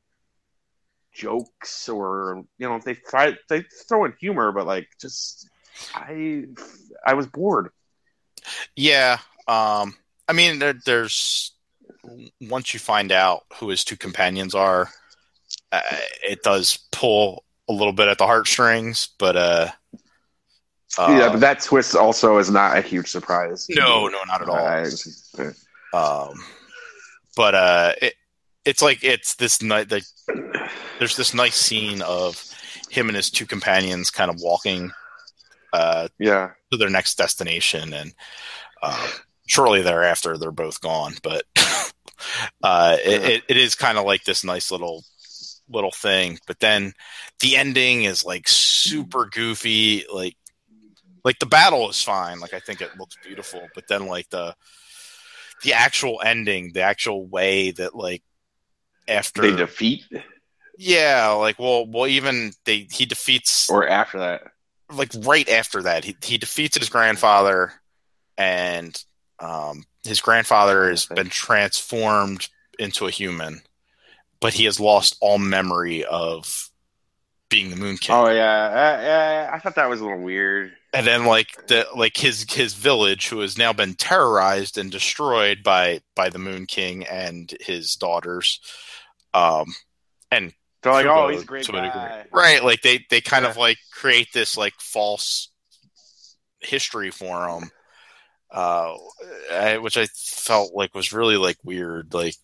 jokes or, you know, they try, they throw in humor, but, like, just, I, I was bored. Yeah. Um, I mean, there, there's... once you find out who his two companions are, uh, it does pull a little bit at the heartstrings, but uh, uh, yeah, but that twist also is not a huge surprise. No, no, not at all. I, um, but uh, it, it's like it's this night. Like, there's this nice scene of him and his two companions kind of walking, uh, yeah, to their next destination, and uh, shortly thereafter, they're both gone, but. Uh, it, yeah. it, it is kind of like this nice little little thing, but then the ending is like super goofy. Like, like the battle is fine. Like, I think it looks beautiful, but then like the the actual ending, the actual way that like after they defeat, yeah, like well, well, even they he defeats or after that, like right after that, he he defeats his grandfather, and um. His grandfather has been transformed into a human, but he has lost all memory of being the Moon King. Oh yeah, uh, yeah. I thought that was a little weird. And then, like the like his his village, who has now been terrorized and destroyed by by the Moon King and his daughters, um, and they're like, Kubo, oh, he's a great guy, right? Like they they kind yeah. of like create this like false history for him. Uh, I, which I felt like was really like weird. Like,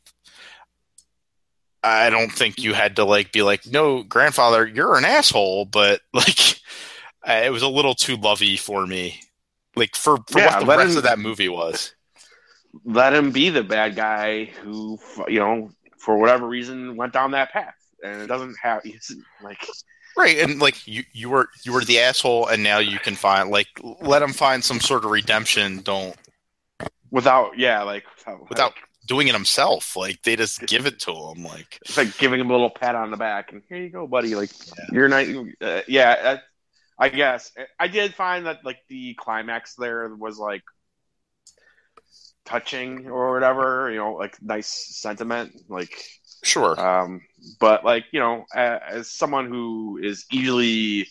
I don't think you had to like be like, no, grandfather, you're an asshole, but like, it was a little too lovey for me. Like for, for yeah, what the rest him, of that movie was. Let him be the bad guy who, you know, for whatever reason went down that path. and it doesn't have it's like right, and like you you were you were the asshole, and now you can find like let him find some sort of redemption. Don't without yeah like without, without like, doing it himself. Like they just give it to him. Like it's like giving him a little pat on the back and here you go, buddy. Like yeah. you're not. Uh, yeah, I guess I did find that like the climax there was like touching or whatever, you know, like nice sentiment, like sure. Um, but like you know, as, as someone who is easily,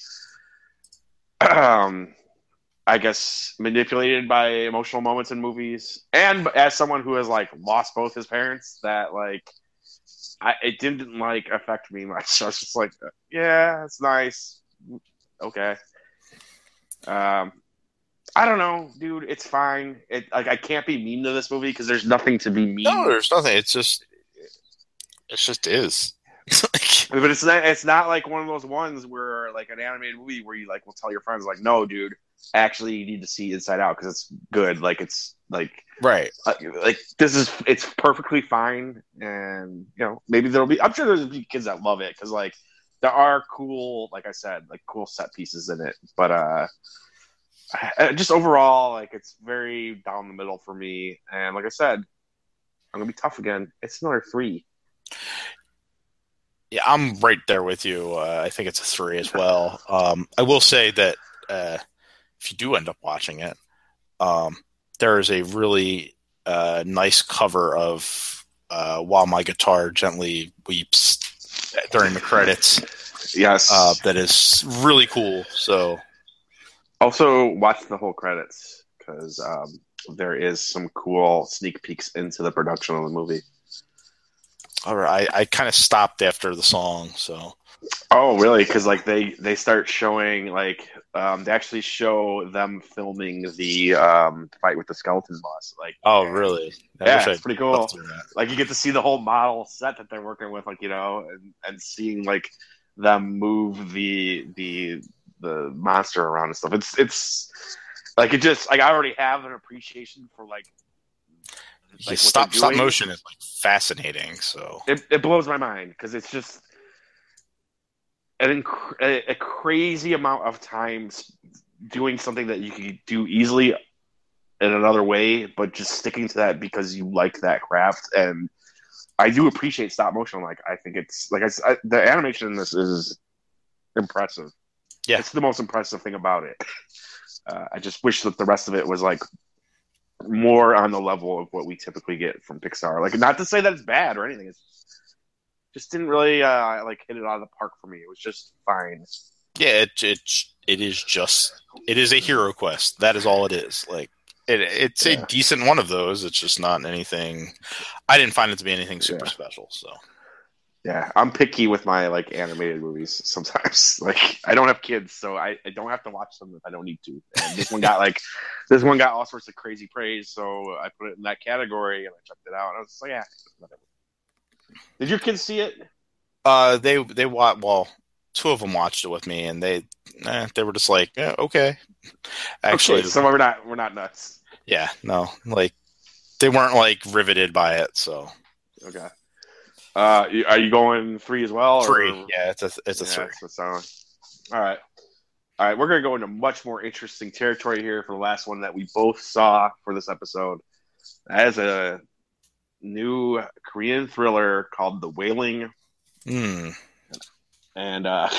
um, I guess manipulated by emotional moments in movies, and as someone who has like lost both his parents, that like I, it didn't like affect me much. I was just like, yeah, it's nice. Okay. Um, I don't know, dude. It's fine. It like I can't be mean to this movie because there's nothing to be mean. No, there's nothing. It's just, it just is. But it's not. It's not like one of those ones where like an animated movie where you like will tell your friends like, no, dude, actually you need to see Inside Out because it's good. Like it's like right. Uh, like this is it's perfectly fine, and you know maybe there'll be. I'm sure there'll be kids that love it because like there are cool, like I said, like cool set pieces in it. But uh, just overall, like it's very down the middle for me. And like I said, I'm gonna be tough again. It's another three. Yeah, I'm right there with you. Uh, I think it's a three as well. Um, I will say that uh, if you do end up watching it, um, there is a really uh, nice cover of uh, "While My Guitar Gently Weeps" during the credits. Yes, uh, that is really cool. So, also watch the whole credits because um, there is some cool sneak peeks into the production of the movie. All right, I, I kind of stopped after the song. So, oh really? Because like they they start showing like um, they actually show them filming the um, fight with the skeleton boss. Like, oh really? I yeah, it's pretty cool. Like you get to see the whole model set that they're working with, like you know, and, and seeing like them move the the the monster around and stuff. It's it's like it just like I already have an appreciation for like. Like yeah, stop stop motion is like fascinating. So it it blows my mind because it's just an inc- a, a crazy amount of times doing something that you could do easily in another way, but just sticking to that because you like that craft. And I do appreciate stop motion. Like I think it's like I, I, the animation in this is impressive. Yeah, it's the most impressive thing about it. Uh, I just wish that the rest of it was like. More on the level of what we typically get from Pixar. Like, not to say that it's bad or anything. It's just didn't really uh, like hit it out of the park for me. It was just fine. Yeah, it it it is just it is a hero quest. That is all it is. Like it, it's yeah. a decent one of those. It's just not anything. I didn't find it to be anything super yeah. special. So. Yeah, I'm picky with my like animated movies sometimes. Like I don't have kids, so I, I don't have to watch them if I don't need to. And this one got like this one got all sorts of crazy praise, so I put it in that category and I checked it out. And I was like, yeah, whatever. Did your kids see it? Uh, they they watched. Well, two of them watched it with me, and they eh, they were just like, yeah, okay. Actually, okay, so we're not we're not nuts. Yeah, no, like they weren't like riveted by it. So okay. Uh, are you going three as well? Three, or? yeah, it's a it's a yeah, three. It's all right, all right. We're gonna go into much more interesting territory here for the last one that we both saw for this episode. That is a new Korean thriller called The Wailing, mm. and uh,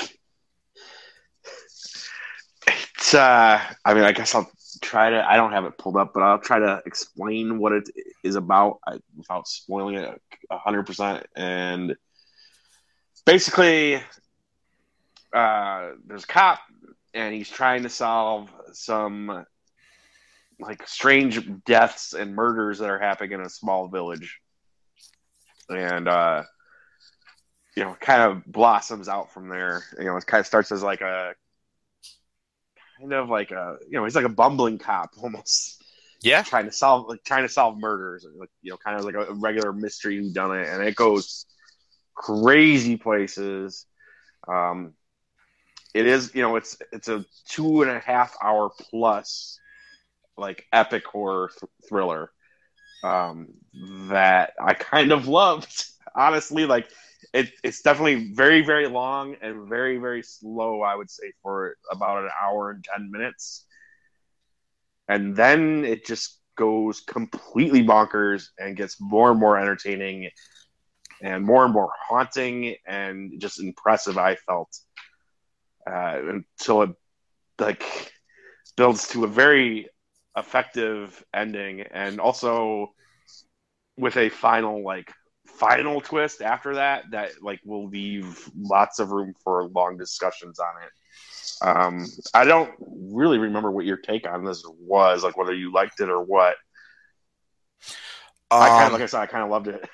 it's. Uh, I mean, I guess I'll try to. I don't have it pulled up, but I'll try to explain what it is about without spoiling it a hundred percent. And basically, uh, there's a cop, and he's trying to solve some like strange deaths and murders that are happening in a small village, and uh, you know, kind of blossoms out from there. You know, it kind of starts as like a kind of like a, you know, he's like a bumbling cop almost. Yeah. Trying to solve, like trying to solve murders, like, you know, kind of like a regular mystery whodunit, and it goes crazy places. Um, it is, you know, it's it's a two and a half hour plus, like epic horror th- thriller um, that I kind of loved. honestly, like it, it's definitely very, very long and very, very slow. I would say for about an hour and ten minutes, and then it just goes completely bonkers and gets more and more entertaining and more and more haunting and just impressive. I felt uh, until it like builds to a very effective ending, and also with a final like final twist after that that like will leave lots of room for long discussions on it. Um, I don't really remember what your take on this was, like whether you liked it or what. Um, I kind of, like I said, I kind of loved it.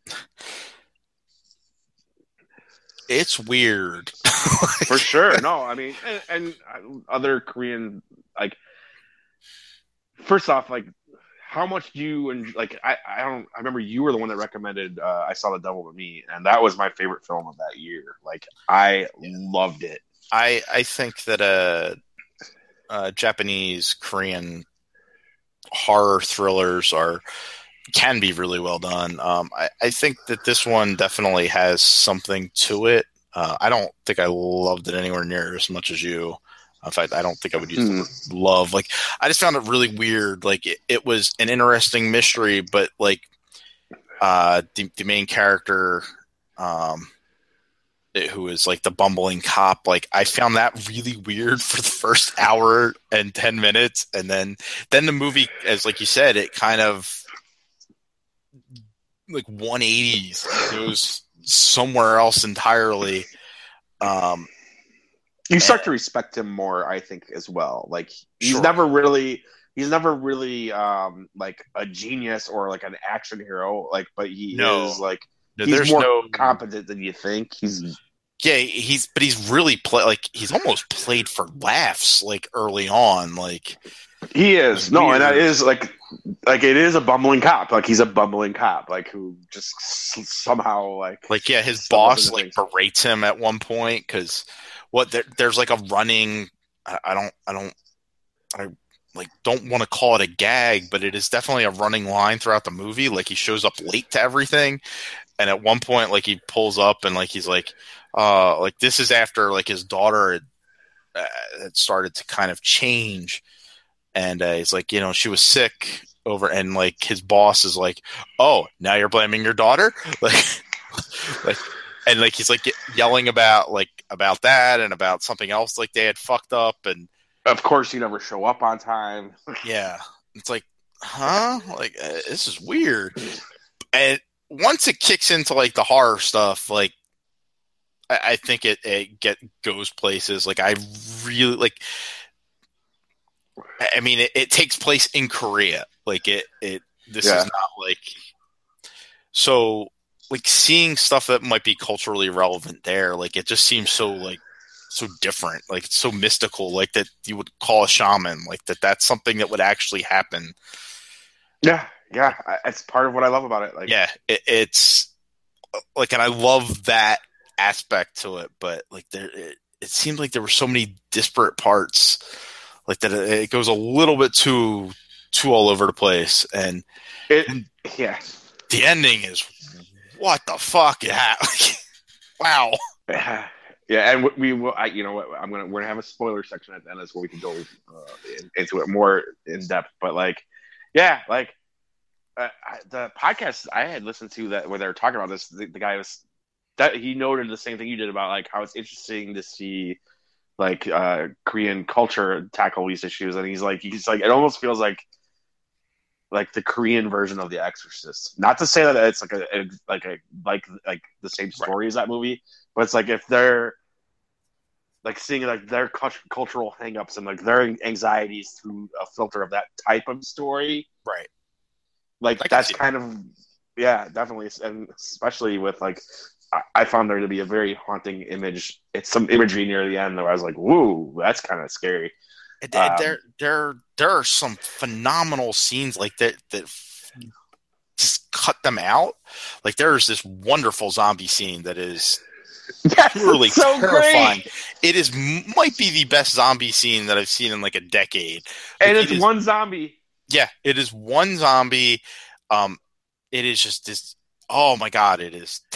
It's weird. For sure. No, I mean, and, and other Korean, like, first off, like, how much do you, and like, I, I don't, I remember you were the one that recommended uh, I Saw the Devil to Me, and that was my favorite film of that year. Like, I yeah. loved it. I, I think that uh, uh, Japanese, Korean horror thrillers are can be really well done. Um, I, I think that this one definitely has something to it. Uh, I don't think I loved it anywhere near as much as you. In fact, I don't think I would use the word love. Like, I just found it really weird. Like, it, it was an interesting mystery, but like, uh, the, the main character, um, it, who is like the bumbling cop, like I found that really weird for the first hour and ten minutes, and then then the movie, as like you said, it kind of like one eighties, goes somewhere else entirely. Um, you start and, to respect him more, I think, as well. Like he's sure. never really, he's never really um, like a genius or like an action hero. Like, but he no. is like no, he's more no, competent than you think. He's yeah, he's but he's really play like he's almost played for laughs like early on, like. He is no, and that is like, like it is a bumbling cop. Like he's a bumbling cop, like who just somehow like, like yeah, his boss like berates him at one point because what there, there's like a running. I, I don't, I don't, I like don't want to call it a gag, but it is definitely a running line throughout the movie. Like he shows up late to everything, and at one point, like he pulls up and like he's like, uh, like this is after like his daughter had, uh, had started to kind of change. And uh, he's like, you know, she was sick over, and like his boss is like, "Oh, now you're blaming your daughter," like, like, and like he's like yelling about like about that and about something else like they had fucked up, and of course you never show up on time. Yeah, it's like, huh? Like uh, this is weird. And once it kicks into like the horror stuff, like I, I think it it get goes places. Like I really like. I mean, it, it takes place in Korea. Like it, it. This yeah. is not like so. Like seeing stuff that might be culturally relevant there. Like it just seems so like so different. Like it's so mystical. Like that you would call a shaman. Like that. That's something that would actually happen. Yeah, yeah. It's part of what I love about it. Like yeah, it, it's like, and I love that aspect to it. But like there, it, it seemed like there were so many disparate parts. Like that, it goes a little bit too, too all over the place, and it, yeah, the ending is what the fuck? Yeah, wow. Yeah, yeah, and we will. I, you know what? I'm gonna we're gonna have a spoiler section at the end, that's where we can go uh, in, into it more in depth. But like, yeah, like uh, I, the podcast I had listened to that where they were talking about this, the, the guy was that he noted the same thing you did about like how it's interesting to see. Like uh, Korean culture tackle these issues, and he's like, he's like, it almost feels like, like the Korean version of The Exorcist. Not to say that it's like a, a like a like like the same story right. as that movie, but it's like if they're like seeing like their cultural hangups and like their anxieties through a filter of that type of story, right? Like that's kind of yeah, definitely, and especially with like. I found there to be a very haunting image. It's some imagery near the end where I was like, "Whoa, that's kind of scary." Um, there, there, there are some phenomenal scenes like that that just cut them out. Like there's this wonderful zombie scene that is yes, truly so terrifying. Great. It is might be the best zombie scene that I've seen in like a decade. And like, it's it is, one zombie. Yeah, it is one zombie. Um, it is just this. Oh my god, it is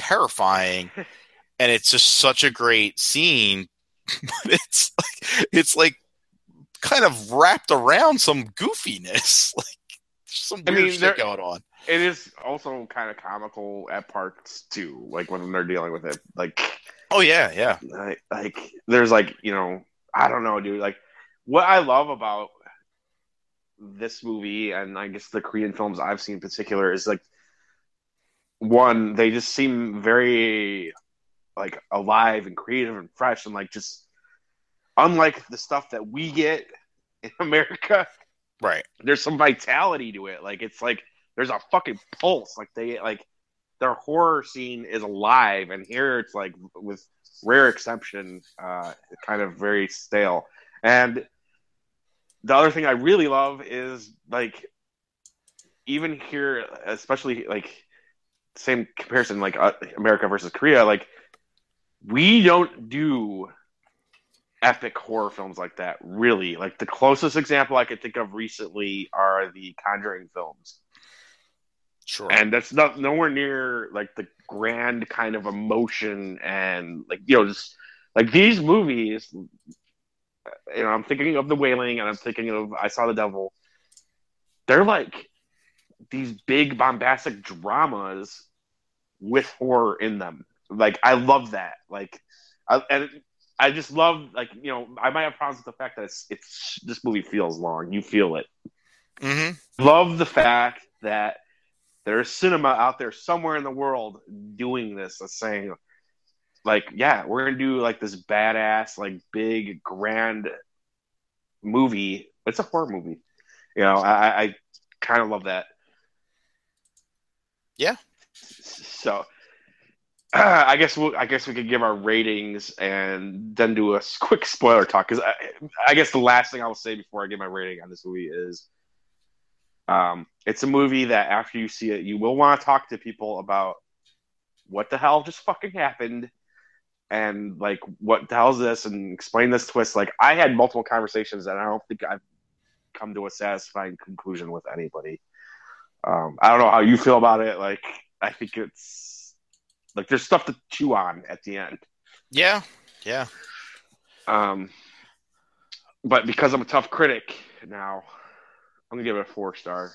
terrifying, and it's just such a great scene. But it's like, it's like kind of wrapped around some goofiness, like some weird I mean, shit going on. It is also kind of comical at parts too, like when they're dealing with it. Like, oh yeah, yeah. Like, like there's like you know, I don't know, dude. Like, what I love about this movie, and I guess the Korean films I've seen in particular, is like one, they just seem very like alive and creative and fresh, and like just unlike the stuff that we get in America. Right. There's some vitality to it. Like it's like there's a fucking pulse. Like they like their horror scene is alive, and here it's like with rare exception, uh, kind of very stale. And the other thing I really love is like even here, especially like same comparison, like uh, America versus Korea, like we don't do epic horror films like that, really. Like the closest example I could think of recently are the Conjuring films. Sure. And that's not nowhere near like the grand kind of emotion and like you know just like these movies. You know, I'm thinking of The Wailing and I'm thinking of I Saw the Devil. They're like these big bombastic dramas with horror in them. Like I love that. Like, I, and I just love like you know I might have problems with the fact that it's it's this movie feels long. You feel it. Mm-hmm. Love the fact that there's cinema out there somewhere in the world doing this, that's saying, like, yeah, we're gonna do like this badass, like big, grand movie. It's a horror movie, you know. I, I kind of love that. Yeah. So, uh, I guess we'll, I guess we could give our ratings and then do a quick spoiler talk. Because I, I guess the last thing I will say before I give my rating on this movie is. Um, it's a movie that after you see it, you will want to talk to people about what the hell just fucking happened and like what the hell is this and explain this twist. Like I had multiple conversations and I don't think I've come to a satisfying conclusion with anybody. Um, I don't know how you feel about it. Like I think it's like there's stuff to chew on at the end. Yeah, yeah. Um, but because I'm a tough critic now. I'm gonna give it a four stars.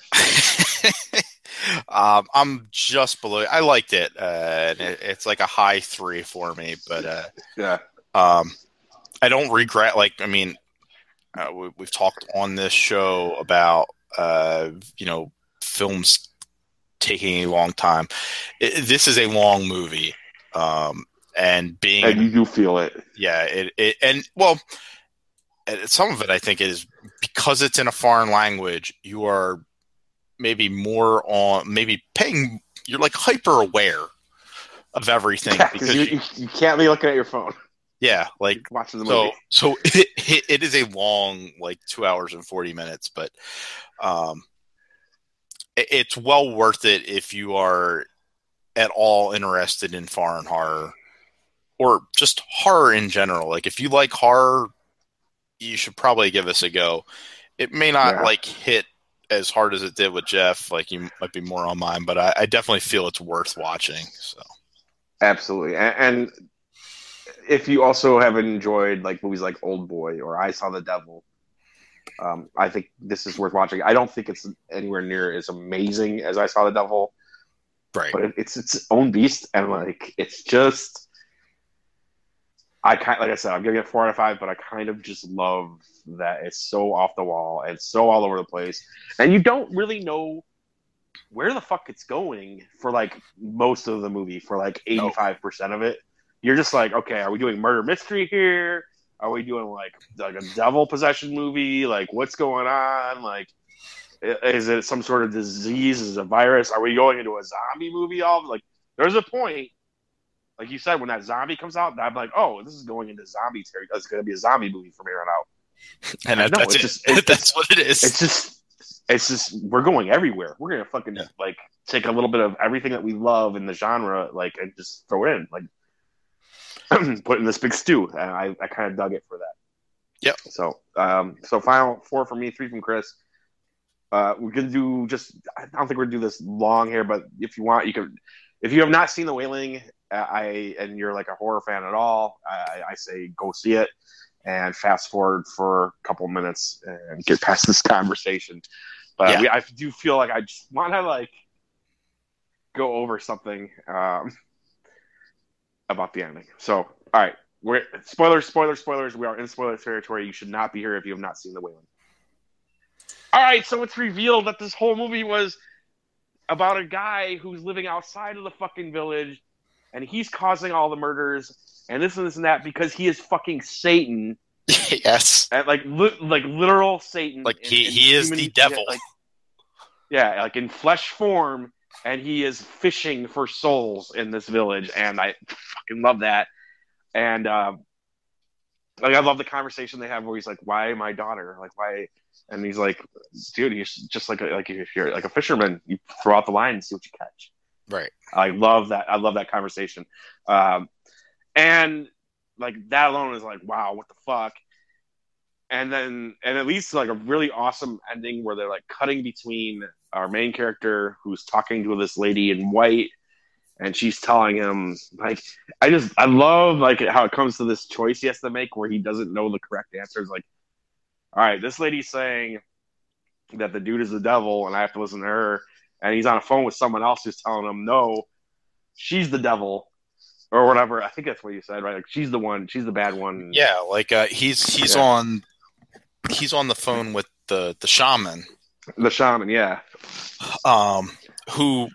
um, I'm just below. I liked it. Uh, and it, it's like a high three for me, but uh, yeah. Um, I don't regret. Like, I mean, uh, we, we've talked on this show about uh, you know, films taking a long time. It, this is a long movie, um, and being and you do feel it. Yeah. It, it and well. Some of it, I think, is because it's in a foreign language. You are maybe more on, maybe paying. You're like hyper aware of everything yeah, because you, you, you can't be looking at your phone. Yeah, like you're watching the so. movie. So it, it, it is a long, like two hours and forty minutes, but um, it, it's well worth it if you are at all interested in foreign horror or just horror in general. Like if you like horror. You should probably give this a go. It may not yeah. like hit as hard as it did with Jeff. Like you might be more on mine, but I, I definitely feel it's worth watching. So, absolutely. And, and if you also have enjoyed like movies like Old Boy or I Saw the Devil, um, I think this is worth watching. I don't think it's anywhere near as amazing as I Saw the Devil, right? But it, it's its own beast, and like it's just. I kind like I said, I'm gonna get four out of five, but I kind of just love that it's so off the wall and so all over the place, and you don't really know where the fuck it's going for like most of the movie. For like eighty-five percent of it, you're just like, okay, are we doing murder mystery here? Are we doing like like a devil possession movie? Like, what's going on? Like, is it some sort of disease? Is it a virus? Are we going into a zombie movie? All like, there's a point. Like you said, when that zombie comes out, I'm like, oh, this is going into zombie territory. It's going to be a zombie movie from here on out. And that, no, that's, it's it. Just, it's, that's it's, what it is. It's just, it's just, we're going everywhere. We're going to fucking, yeah. like, take a little bit of everything that we love in the genre, like, and just throw it in. Like, put it in this big stew. And I, I kind of dug it for that. Yep. So, um, so final four from me, three from Chris. Uh, we're going to do just, I don't think we're going to do this long here, but if you want, you can, if you have not seen The Wailing, I and you're like a horror fan at all, I, I say go see it and fast forward for a couple minutes and get past this conversation. But yeah. we, I do feel like I just want to like go over something um, about the ending. So, all right, we're spoilers, spoilers, spoilers. We are in spoiler territory. You should not be here if you have not seen The Wailing. All right, so it's revealed that this whole movie was about a guy who's living outside of the fucking village, and he's causing all the murders, and this and this and that because he is fucking Satan. Yes, and like li- like literal Satan. Like in, he in he is human, the devil. Like, yeah, like in flesh form, and he is fishing for souls in this village, and I fucking love that. And uh, like I love the conversation they have where he's like, "Why my daughter? Like why?" And he's like, "Dude, he's just like a, like if you're like a fisherman, you throw out the line and see what you catch." Right. I love that. I love that conversation, um, and like that alone is like, wow, what the fuck? And then, and at least like a really awesome ending where they're like cutting between our main character who's talking to this lady in white, and she's telling him like, I just I love like how it comes to this choice he has to make where he doesn't know the correct answer. It's like, all right, this lady's saying that the dude is the devil, and I have to listen to her. And he's on a phone with someone else who's telling him, no, she's the devil, or whatever. I think that's what you said, right? Like she's the one, she's the bad one. Yeah, like uh, he's he's yeah. on he's on the phone with the the shaman. The shaman, yeah. Um, who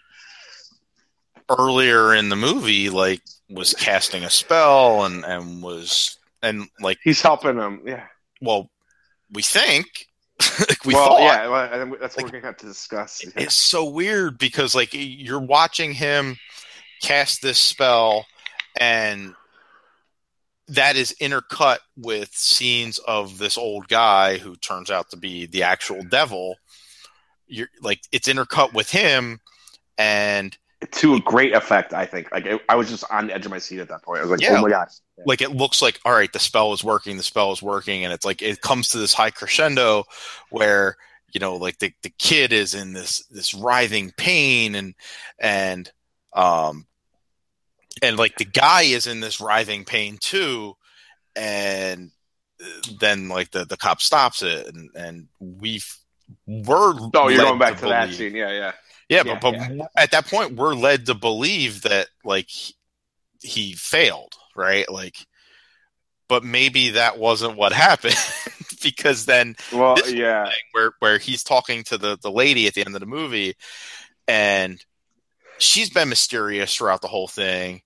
earlier in the movie, like, was casting a spell and and was and like he's helping him. Yeah. Well, we think. like we well, thought. yeah, well, that's what like, we're gonna have to discuss. Yeah. It's so weird because, like, you're watching him cast this spell, and that is intercut with scenes of this old guy who turns out to be the actual devil. You're like, it's intercut with him, and to a great effect, I think. Like, it, I was just on the edge of my seat at that point. I was like, yeah, oh my god. Yeah. Like, it looks like, all right, the spell is working, the spell is working, and it's like, it comes to this high crescendo where, you know, like the, the kid is in this, this writhing pain, and, and, um, and like the guy is in this writhing pain too. And then like the, the cop stops it, and, and we've, we're, oh, you're going back to, to that scene. Yeah. Yeah. Yeah, yeah, but, but yeah. At that point, we're led to believe that, like, he, he failed, right? Like, but maybe that wasn't what happened, because then, well, yeah, where where he's talking to the, the lady at the end of the movie, and she's been mysterious throughout the whole thing,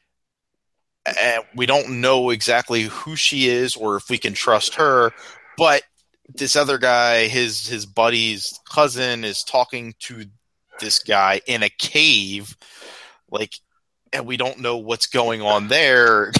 and we don't know exactly who she is or if we can trust her, but this other guy, his his buddy's cousin, is talking to this guy in a cave, like, and we don't know what's going on there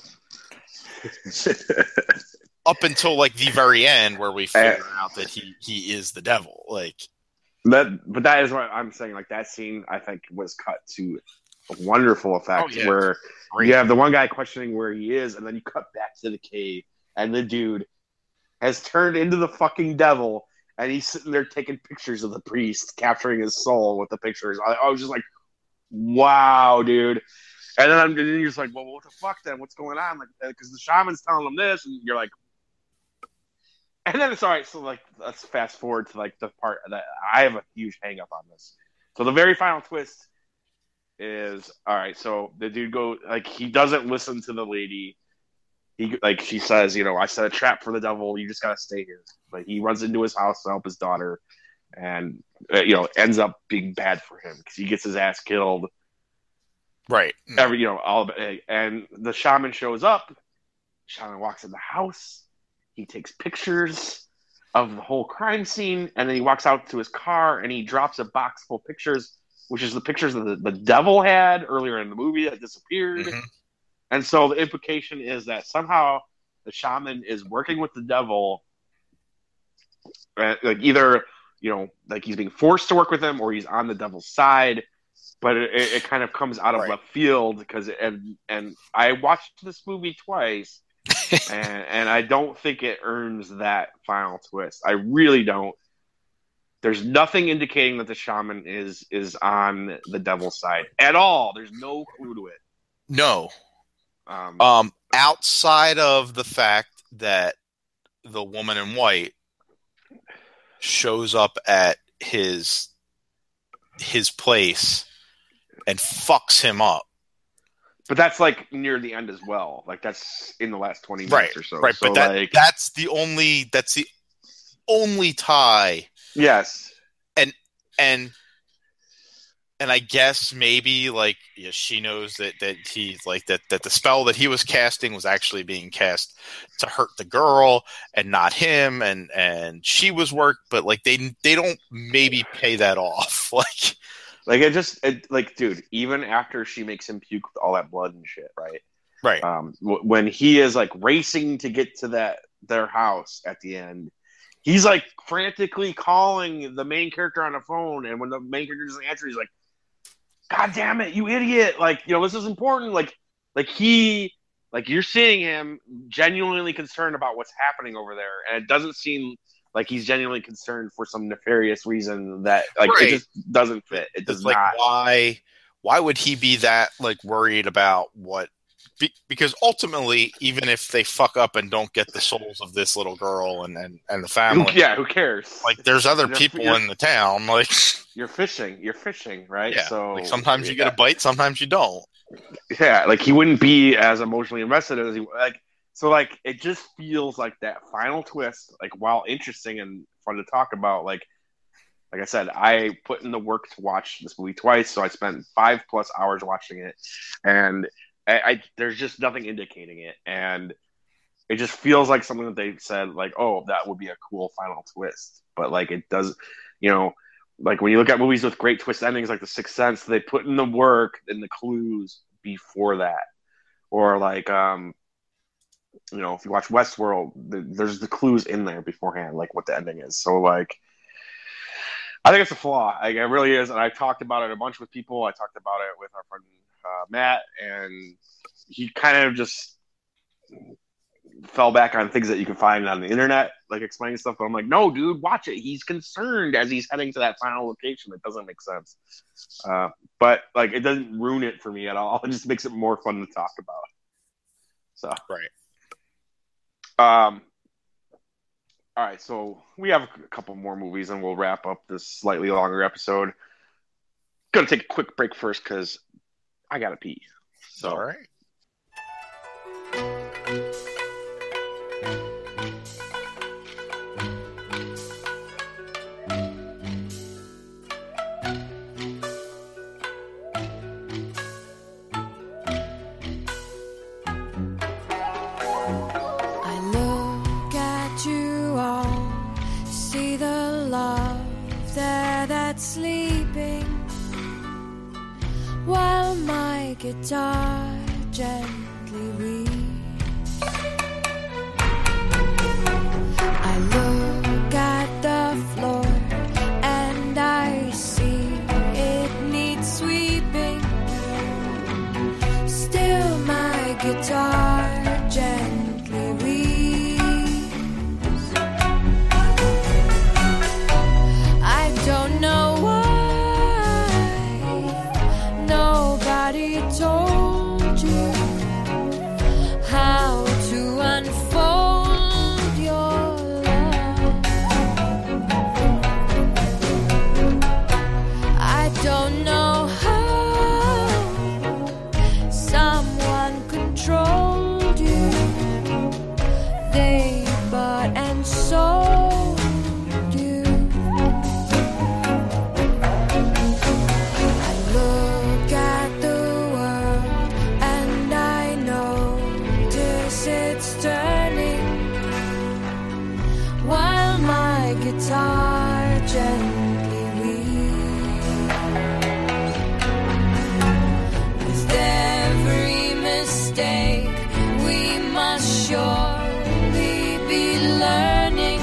up until like the very end where we figure uh, out that he he is the devil. Like that, but that is what I'm saying. Like that scene, I think, was cut to a wonderful effect, oh, yeah. where Great. You have the one guy questioning where he is, and then you cut back to the cave, and the dude has turned into the fucking devil. And he's sitting there taking pictures of the priest, capturing his soul with the pictures. I, I was just like, wow, dude. And then, I'm, and then you're just like, well, what the fuck then? What's going on? Like, because the shaman's telling him this, and you're like, and then it's all right. So, like, let's fast forward to, like, the part that I have a huge hang up on this. So, the very final twist is, all right, so the dude go, like, he doesn't listen to the lady. He, like, she says, you know, I set a trap for the devil. You just got to stay here. But he runs into his house to help his daughter, and uh, you know, ends up being bad for him because he gets his ass killed. Right. Every you know, all and the shaman shows up. Shaman walks in the house. He takes pictures of the whole crime scene, and then he walks out to his car and he drops a box full of pictures, which is the pictures that the, the devil had earlier in the movie that disappeared. Mm-hmm. And so the implication is that somehow the shaman is working with the devil. Like either, you know, like he's being forced to work with him, or he's on the devil's side. But it, it kind of comes out of right. left field because, and and I watched this movie twice, and and I don't think it earns that final twist. I really don't. There's nothing indicating that the shaman is is on the devil's side at all. There's no clue to it. No. Um, um, outside of the fact that the woman in white shows up at his his place and fucks him up. But that's like near the end as well. Like that's in the last twenty minutes right, or so. Right, so but that, like, that's the only that's the only tie. Yes. And and and I guess maybe like yeah, she knows that, that he's like that, that the spell that he was casting was actually being cast to hurt the girl and not him, and, and she was worked, but like they they don't maybe pay that off. like like it just it, like dude, even after she makes him puke with all that blood and shit, right? Right. Um, w- when he is like racing to get to that their house at the end, he's like frantically calling the main character on the phone, and when the main character doesn't answer, he's like, God damn it, you idiot! Like, you know, this is important. Like, like he, like you're seeing him genuinely concerned about what's happening over there, and it doesn't seem like he's genuinely concerned for some nefarious reason that, like, right. It just doesn't fit. It does it's like, not. Why? Why would he be that like worried about what? Be, because ultimately, even if they fuck up and don't get the souls of this little girl and, and, and the family, who, yeah, who cares? Like, there's other you're, people you're, in the town. Like, you're fishing, you're fishing, right? Yeah. So like sometimes you yeah. get a bite, sometimes you don't. Yeah, like he wouldn't be as emotionally invested as he like. So like, it just feels like that final twist. Like, while interesting and fun to talk about, like, like I said, I put in the work to watch this movie twice, so I spent five plus hours watching it, and. I, I there's just nothing indicating it, and it just feels like something that they said like, oh, that would be a cool final twist, but like it does, you know, like when you look at movies with great twist endings like The Sixth Sense, they put in the work and the clues before that, or like um, you know, if you watch Westworld, the, there's the clues in there beforehand, like what the ending is. So like, I think it's a flaw. Like, it really is, and I've talked about it a bunch with people. I talked about it with our friend. Uh, Matt, and he kind of just fell back on things that you can find on the internet, like explaining stuff. But I'm like, no, dude, watch it. He's concerned as he's heading to that final location. It doesn't make sense. Uh, but like, it doesn't ruin it for me at all. It just makes it more fun to talk about. So right. Um. All right, so we have a couple more movies, and we'll wrap up this slightly longer episode. Gonna take a quick break first because I gotta pee. So. All right. I look at you all, see the love there that's sleeping. While my guitar gently weeps, I look at the floor and I see it needs sweeping. Still my guitar gently weeps. I don't know why nobody told you how to unfold your love. I don't know how someone controlled you. They bought and sold you. I look at the world and I notice it's turning while my guitar gently weeps. With every mistake we must surely be learning.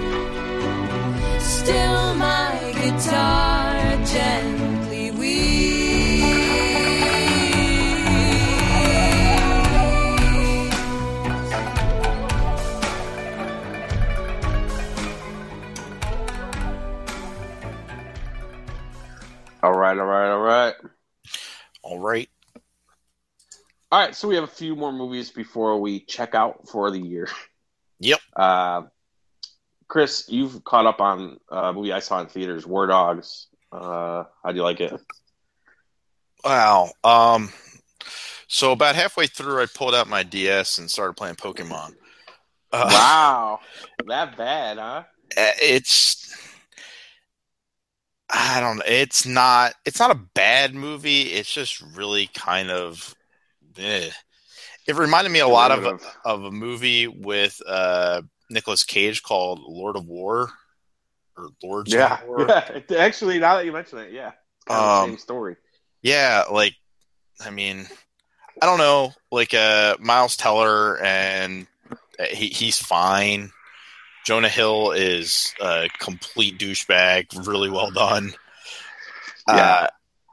Still my guitar gently weeps. All right, all right, all right. All right. All right, so we have a few more movies before we check out for the year. Yep. Uh, Chris, you've caught up on a movie I saw in theaters, War Dogs. Uh, how do you like it? Wow. Um, so about halfway through, I pulled out my D S and started playing Pokemon. Uh, Wow, that bad, huh? It's, I don't know. It's not. It's not a bad movie. It's just really kind of. Eh. It reminded me a lot of of, of a movie with uh, Nicolas Cage called Lord of War or Lords yeah, of War. Yeah, actually, now that you mention it, yeah, it's kind of um, the same story. Yeah, like, I mean, I don't know, like uh, Miles Teller, and he he's fine. Jonah Hill is a complete douchebag. Really well done. Yeah. Uh,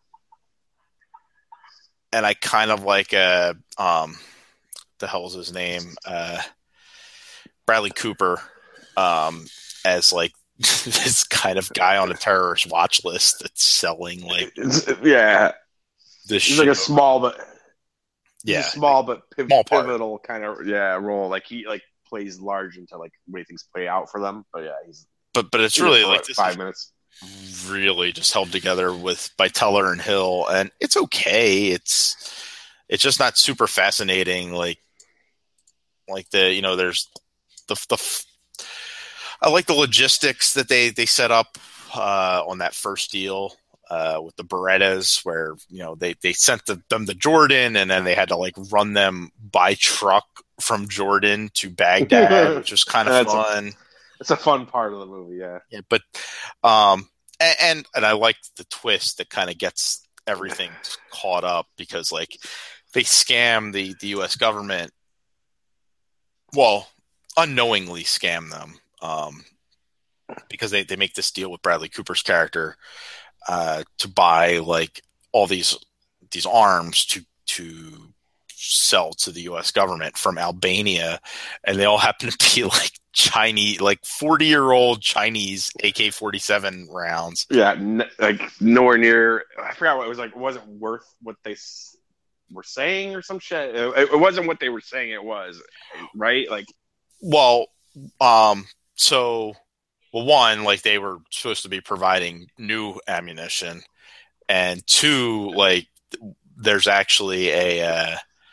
and I kind of like, uh, um, the hell's his name? Uh, Bradley Cooper, um, as like this kind of guy on a terrorist watch list that's selling like, yeah, this he's shit. like a small but yeah, small but piv- small part. pivotal kind of yeah role. Like he like plays large into like the way things play out for them. But yeah, he's but but it's really like this this five is minutes. Really just held together with by Teller and Hill, and it's okay. It's it's just not super fascinating. Like like the you know there's the the I like the logistics that they they set up uh, on that first deal. Uh, with the Berettas, where you know they they sent the, them to Jordan, and then they had to like run them by truck from Jordan to Baghdad, which was kind of fun. A, it's a fun part of the movie, yeah. Yeah, but um, and and, and I like the twist that kind of gets everything caught up because like they scam the the U S government, well, unknowingly scam them, um, because they they make this deal with Bradley Cooper's character. Uh, to buy like all these these arms to to sell to the U S government from Albania, and they all happen to be like Chinese, like forty year old Chinese A K forty-seven rounds. Yeah, n- like nowhere near. I forgot what it was like. It wasn't worth what they s- were saying or some shit. It, it wasn't what they were saying. It was right. Like, well, um, so. Well, one, like they were supposed to be providing new ammunition, and two, like there's actually a, uh,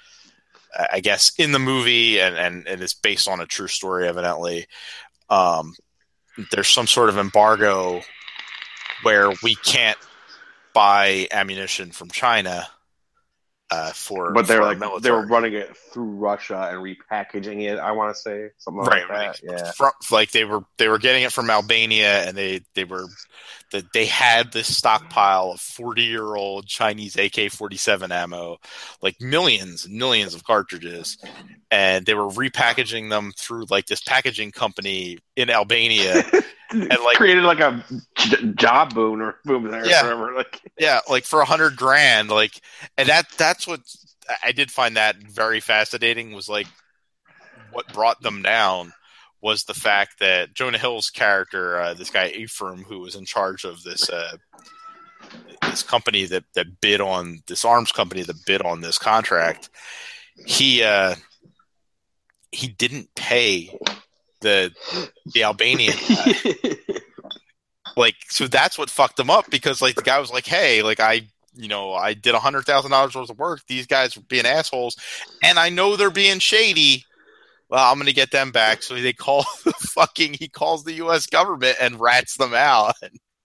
I guess in the movie, and, and, and it's based on a true story, evidently. Um, there's some sort of embargo where we can't buy ammunition from China. Uh, for but they were like military. They were running it through Russia and repackaging it. I want to say something right, like that. Right. Yeah, from, like they were they were getting it from Albania, and they they were that they had this stockpile of forty year old Chinese A K forty-seven ammo, like millions and millions of cartridges, and they were repackaging them through like this packaging company in Albania. And like created like a j- job boom or boom there yeah, forever. Like yeah, like for a hundred grand, like, and that that's what I did find that very fascinating. Was like what brought them down was the fact that Jonah Hill's character, uh, this guy Ephraim, who was in charge of this uh, this company that that bid on this arms company that bid on this contract, he uh, he didn't pay the the Albanian guy. Like, so that's what fucked them up, because like the guy was like, hey, like I you know I did a hundred thousand dollars worth of work, these guys were being assholes and I know they're being shady, well, I'm gonna get them back. So they call the fucking he calls the U S government and rats them out.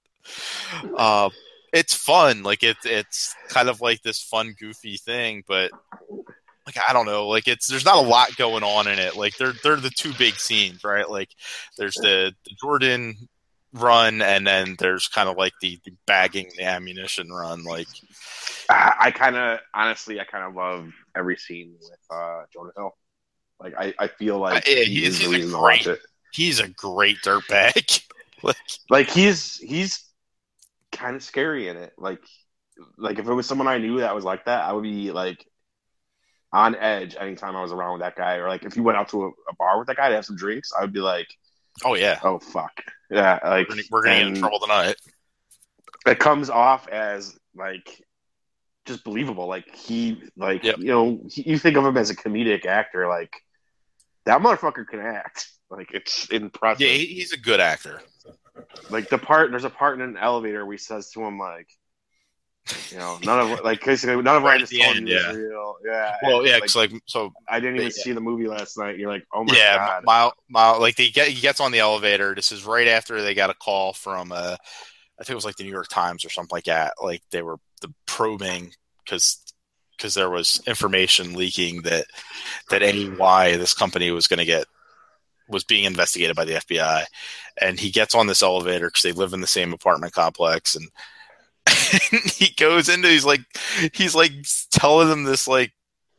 uh, it's fun, like it's it's kind of like this fun goofy thing, but like, I don't know, like it's, there's not a lot going on in it. Like they're, they're the two big scenes, right? Like there's the, the Jordan run, and then there's kind of like the, the bagging the ammunition run. Like I, I kind of, honestly, I kind of love every scene with uh, Jonah Hill. Like I, I feel like uh, yeah, he he's, is the he's reason a great, to watch it. He's a great dirtbag. like, like he's, he's kind of scary in it. Like, like if it was someone I knew that was like that, I would be like on edge anytime I was around with that guy. Or like if you went out to a, a bar with that guy to have some drinks, I would be like, oh yeah, oh fuck, yeah. Like we're gonna, we're gonna get in trouble tonight. It comes off as like just believable. Like he, like Yep. you know, he, you think of him as a comedic actor. Like that motherfucker can act. Like it's impressive. Yeah, he, he's a good actor. Like the part, there's a part in an elevator where he says to him, like, you know, none of like basically none of what Right I at just the told end, you is yeah. real. Yeah. Well, and, yeah, like, because like so. I didn't even yeah. see the movie last night. You're like, oh my Yeah, god. Mile, Mile, like they get he gets on the elevator. This is right after they got a call from, uh, I think it was like the New York Times or something like that. Like they were the probing because because there was information leaking that that A Y, this company, was going to get was being investigated by the F B I, and he gets on this elevator because they live in the same apartment complex, and, and he goes into he's like he's like telling them this like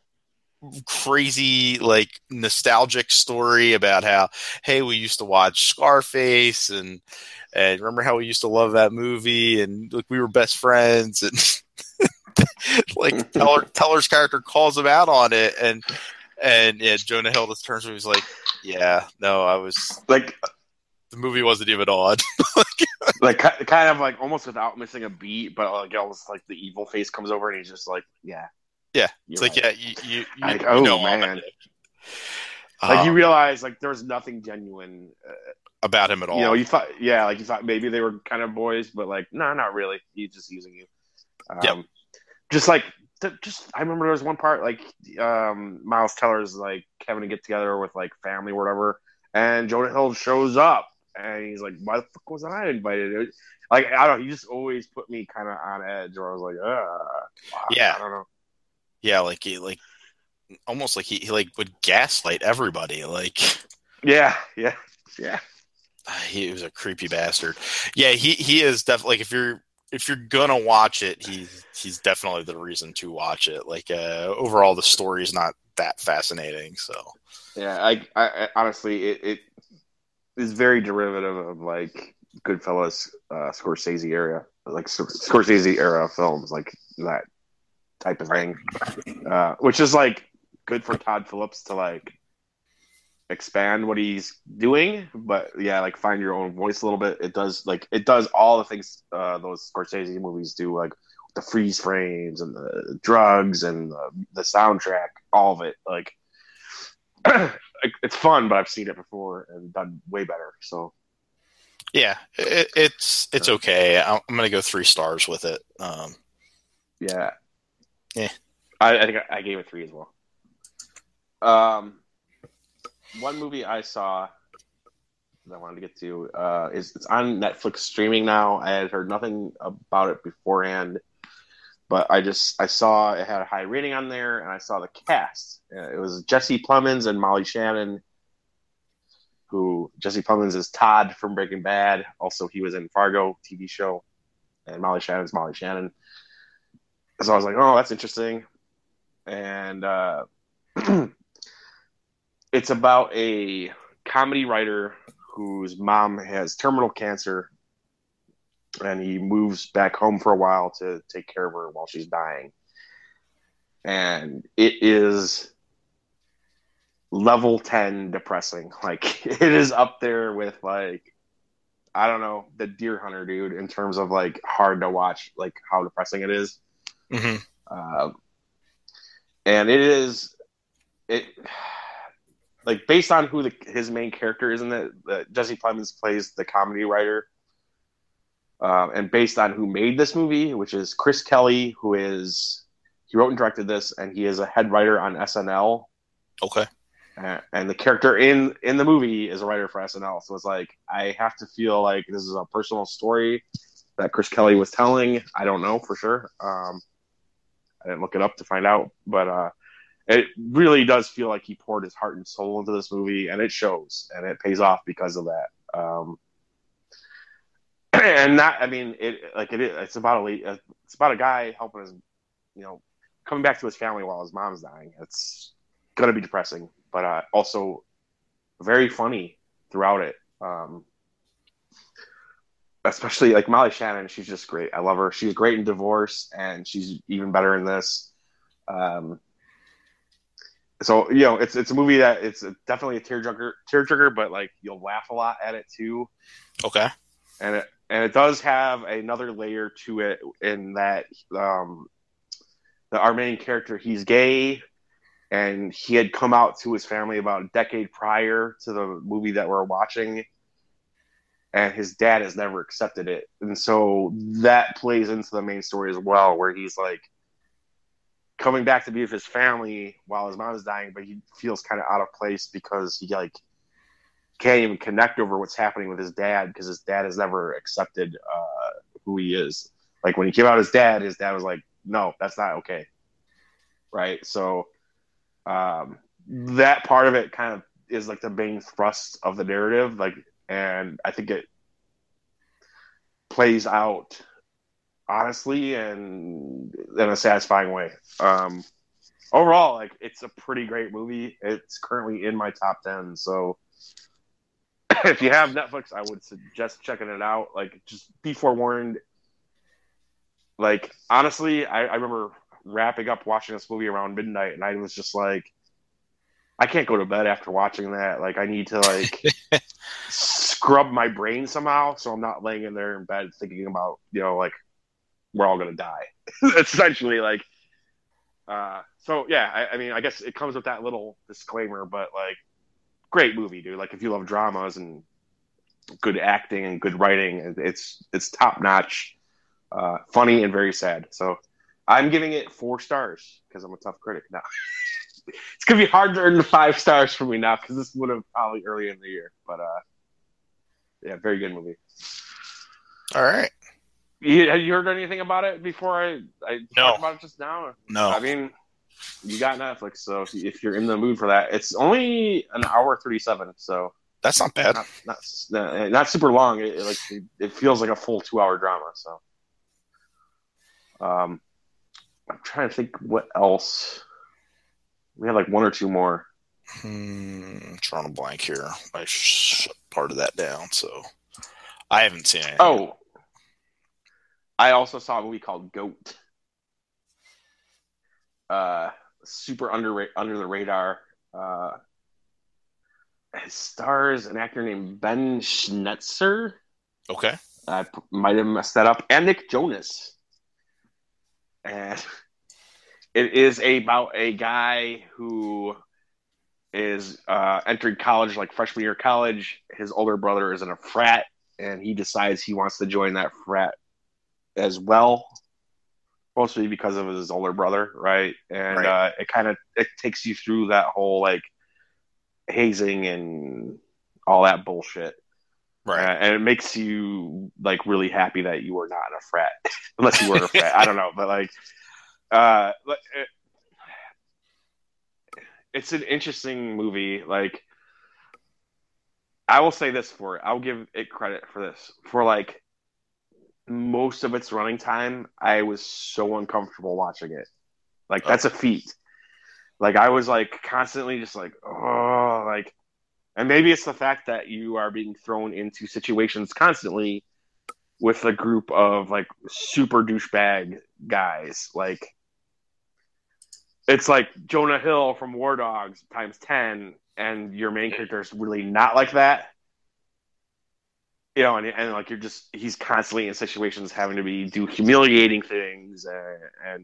crazy like nostalgic story about how, hey, we used to watch Scarface and and remember how we used to love that movie and like we were best friends, and like Teller, Teller's character calls him out on it, and and yeah, Jonah Hill just turns to him, he's like, yeah, no, I was like the movie wasn't even on. like kind of like almost without missing a beat, but like almost like the evil face comes over and he's just like, yeah. Yeah, it's You're like, right. yeah, you, you, you, Like, you oh, know, I'm a man. dick. Like you Um, realize like there's nothing genuine uh, about him at all. you know, you thought, yeah, like you thought maybe they were kind of boys, but like, no, not really. He's just using you. Um, Yep. Just like, th- just I remember there was one part like um, Miles Teller's like Kevin to get together with like family or whatever, and Jonah Hill shows up, and he's like, "Why the fuck was I invited?" It, like I don't know, he just always put me kind of on edge, where I was like, "Ah, Yeah. I don't know." Yeah, like he like almost like he, he like would gaslight everybody. Like Yeah, yeah, yeah. he was a creepy bastard. Yeah, he he is definitely like if you're if you're gonna watch it, he's he's definitely the reason to watch it. Like uh, overall, the story is not that fascinating. So Yeah, I, I, I honestly, it, it is very derivative of like Goodfellas, uh, Scorsese era, like Scorsese era films, like that type of thing, uh, which is like good for Todd Phillips to like expand what he's doing, but yeah, like find your own voice a little bit. It does like it does all the things uh, those Scorsese movies do, like the freeze frames and the drugs and the, the soundtrack, all of it. Like it's fun, but I've seen it before and done way better. So yeah, it, it's it's okay. I'm, I'm gonna go three stars with it. Um, yeah, yeah, I, I think I, I gave it three as well. Um. One movie I saw that I wanted to get to uh, is it's on Netflix streaming now. I had heard nothing about it beforehand, but I just I saw it had a high rating on there, and I saw the cast. Uh, it was Jesse Plemons and Molly Shannon. Who Jesse Plemons is Todd from Breaking Bad. Also, he was in Fargo T V show, and Molly Shannon's Molly Shannon. So I was like, oh, that's interesting, and. Uh, It's about a comedy writer whose mom has terminal cancer, and he moves back home for a while to take care of her while she's dying. And it is level ten depressing. Like, it is up there with, like, I don't know, the Deer Hunter, dude, in terms of, like, hard to watch, like, how depressing it is. mm-hmm. Uh, and it is... it. Like, based on who the, his main character is in it, uh, Jesse Plemons plays the comedy writer. Um, and based on who made this movie, which is Chris Kelly, who is, he wrote and directed this, and he is a head writer on S N L. Okay. Uh, and the character in, in the movie is a writer for S N L. So it's like, I have to feel like this is a personal story that Chris Kelly was telling. I don't know for sure. Um, I didn't look it up to find out, but, uh, it really does feel like he poured his heart and soul into this movie, and it shows, and it pays off because of that. Um, and not, I mean, it like it. It's about a it's about a guy helping his, you know, coming back to his family while his mom's dying. It's gonna be depressing, but uh, also very funny throughout it. Um, especially like Molly Shannon, she's just great. I love her. She's great in Divorce, and she's even better in this. Um, So, you know, it's it's a movie that it's definitely a tearjerker, tearjerker, but like you'll laugh a lot at it too. Okay. And it and it does have another layer to it in that um, the our main character, he's gay, and he had come out to his family about a decade prior to the movie that we're watching, and his dad has never accepted it. And so that plays into the main story as well, where he's like coming back to be with his family while his mom is dying, but he feels kind of out of place because he like can't even connect over what's happening with his dad because his dad has never accepted uh, who he is. Like when he came out as dad, his dad was like, no, that's not okay. Right. So um, that part of it kind of is like the main thrust of the narrative. Like, and I think it plays out honestly and in a satisfying way. Um, overall, like it's a pretty great movie. It's currently in my top ten. So if you have Netflix, I would suggest checking it out. Like, just be forewarned. Like, honestly, I, I remember wrapping up watching this movie around midnight, and I was just like, I can't go to bed after watching that. Like, I need to, like, scrub my brain somehow so I'm not laying in there in bed thinking about, you know, like, we're all going to die. Essentially, like, uh, so, yeah, I, I mean, I guess it comes with that little disclaimer, but, like, great movie, dude. Like, if you love dramas and good acting and good writing, it's it's top notch, uh, funny and very sad. So I'm giving it four stars because I'm a tough critic now. It's gonna be hard to earn five stars for me now because this would have probably early in the year. But uh, yeah, very good movie. All right. You, have you heard anything about it before I I no. talked about it just now? No. I mean, you got Netflix, so if, if you're in the mood for that, it's only an hour thirty-seven, so that's not bad. Not not, not, not super long. It, it like it, it feels like a full two-hour drama. So, um, I'm trying to think what else. We had like one or two more. Hmm, I'm trying to blank here. I shut part of that down, so I haven't seen it. Oh, I also saw a movie called Goat. Uh, super under under the radar. Uh, it stars an actor named Ben Schnetzer. Okay, I p- might have messed that up. And Nick Jonas. And it is about a guy who is uh, entering college, like freshman year of college. His older brother is in a frat, and he decides he wants to join that frat as well. Mostly because of his older brother, right? And right. Uh, it kind of it takes you through that whole like hazing and all that bullshit, right? Uh, and it makes you like really happy that you were not in a frat, unless you were in a frat. I don't know, but like, uh, it, it's an interesting movie. Like, I will say this for it. I'll give it credit for this for like. Most of its running time, I was so uncomfortable watching it. Like, that's a feat. Like, I was, like, constantly just like, oh, like, and maybe it's the fact that you are being thrown into situations constantly with a group of, like, super douchebag guys. Like, it's like Jonah Hill from War Dogs times ten, and your main character is really not like that. You know, and, and like you're just, he's constantly in situations having to be, do humiliating things. And, and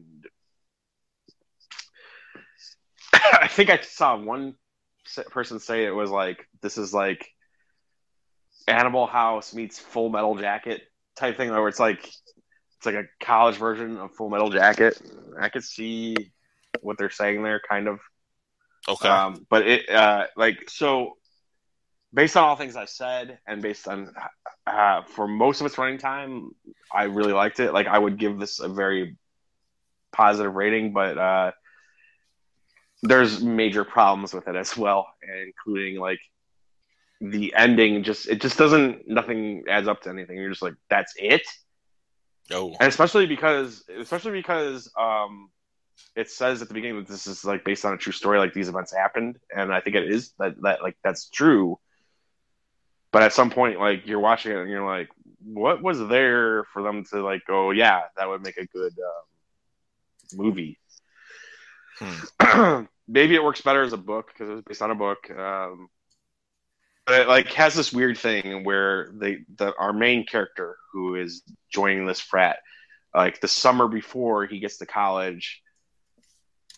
I think I saw one person say it was like, this is like Animal House meets Full Metal Jacket type thing, where it's like, it's like a college version of Full Metal Jacket. I could see what they're saying there, kind of. Okay. Um, but it, uh, like, so, based on all things I've said, and based on uh, for most of its running time, I really liked it. Like, I would give this a very positive rating, but uh, there's major problems with it as well, including like the ending. Just it just doesn't. Nothing adds up to anything. You're just like, that's it. Oh, and especially because, especially because um, it says at the beginning that this is like based on a true story. Like, these events happened, and I think it is that that like that's true. But at some point, like, you're watching it and you're like, what was there for them to, like, go, yeah, that would make a good um, movie. Hmm. Maybe it works better as a book because it was based on a book. Um, but it, like, has this weird thing where they, the, our main character who is joining this frat, like, the summer before he gets to college,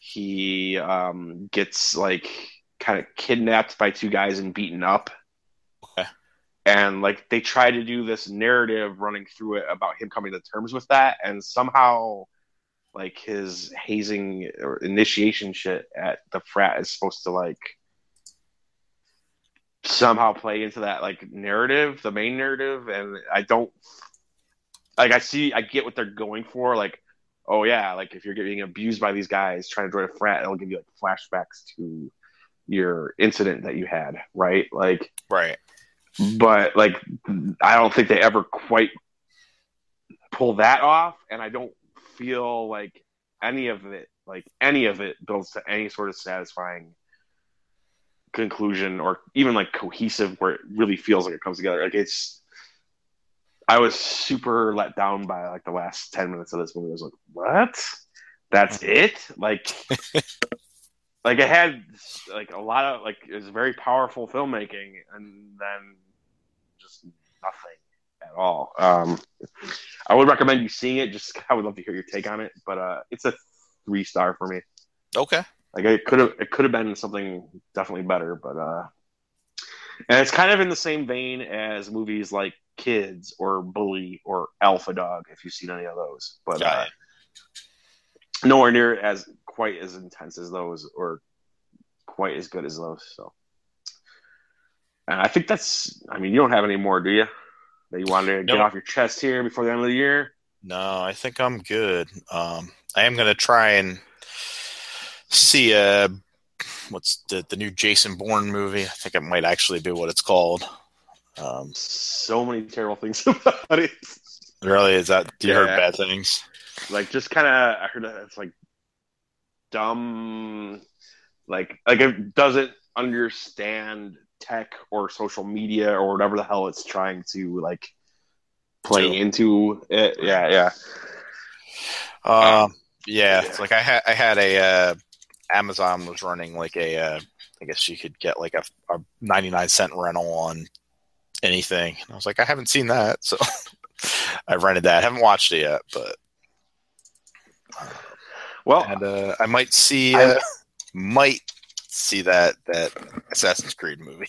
he um, gets like kind of kidnapped by two guys and beaten up. Okay. And like they try to do this narrative running through it about him coming to terms with that, and somehow like his hazing or initiation shit at the frat is supposed to like somehow play into that like narrative, the main narrative, and I don't like I see I get what they're going for, like, oh yeah, like if you're getting abused by these guys trying to join a frat, it'll give you like flashbacks to your incident that you had, right? Like right. But like I don't think they ever quite pull that off, and I don't feel like any of it like any of it builds to any sort of satisfying conclusion or even like cohesive where it really feels like it comes together. Like it's I was super let down by like the last ten minutes of this movie. I was like, what? That's it? Like like it had like a lot of like it was very powerful filmmaking and then just nothing at all. Um I would recommend you seeing it. Just I would love to hear your take on it, but uh it's a three star for me. Okay. Like it could have it could have been something definitely better, but uh and it's kind of in the same vein as movies like Kids or Bully or Alpha Dog, if you've seen any of those. But uh, nowhere near as quite as intense as those or quite as good as those. So and I think that's I mean, you don't have any more, do you? That you wanted to nope. get off your chest here before the end of the year? No, I think I'm good. Um I am gonna try and see uh what's the the new Jason Bourne movie. I think it might actually be what it's called. Um, so many terrible things about it. Really? Is that you yeah. heard bad things? Like just kind of I heard that it's like dumb, like like it doesn't understand tech or social media or whatever the hell it's trying to like play True. into it. Yeah, yeah. Uh, um, yeah, it's like I had I had a uh, Amazon was running like a uh, I guess you could get like a, a ninety-nine cent rental on anything. And I was like, I haven't seen that, so I rented that. I haven't watched it yet, but uh, well, and uh, I might see uh, might see that that Assassin's Creed movie.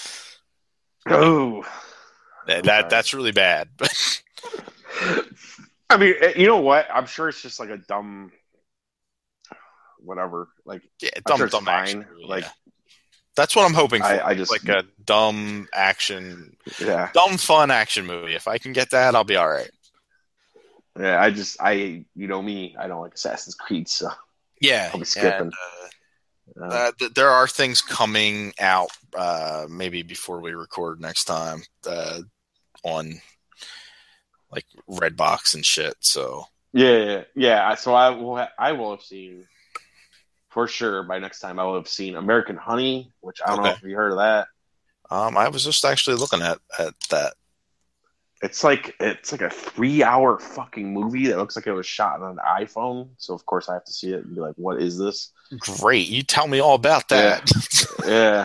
Oh, that, that that's really bad. But I mean, you know what? I'm sure it's just like a dumb, whatever. Like, yeah, dumb, sure dumb fine. action. Like. Yeah. That's what I'm hoping for. I, I just like a dumb action, yeah, dumb fun action movie. If I can get that, I'll be all right. Yeah, I just I you know me, I don't like Assassin's Creed, so yeah, I'll be skipping. And, uh, uh, th- there are things coming out uh, maybe before we record next time uh, on like Redbox and shit. So yeah, yeah, yeah. So I will ha- I will have seen. For sure, by next time I will have seen American Honey, which I don't okay. know if you heard of that. Um, I was just actually looking at, at that. It's like it's like a three-hour fucking movie that looks like it was shot on an iPhone. So of course I have to see it and be like, "What is this?" Great, you tell me all about that. Yeah, yeah.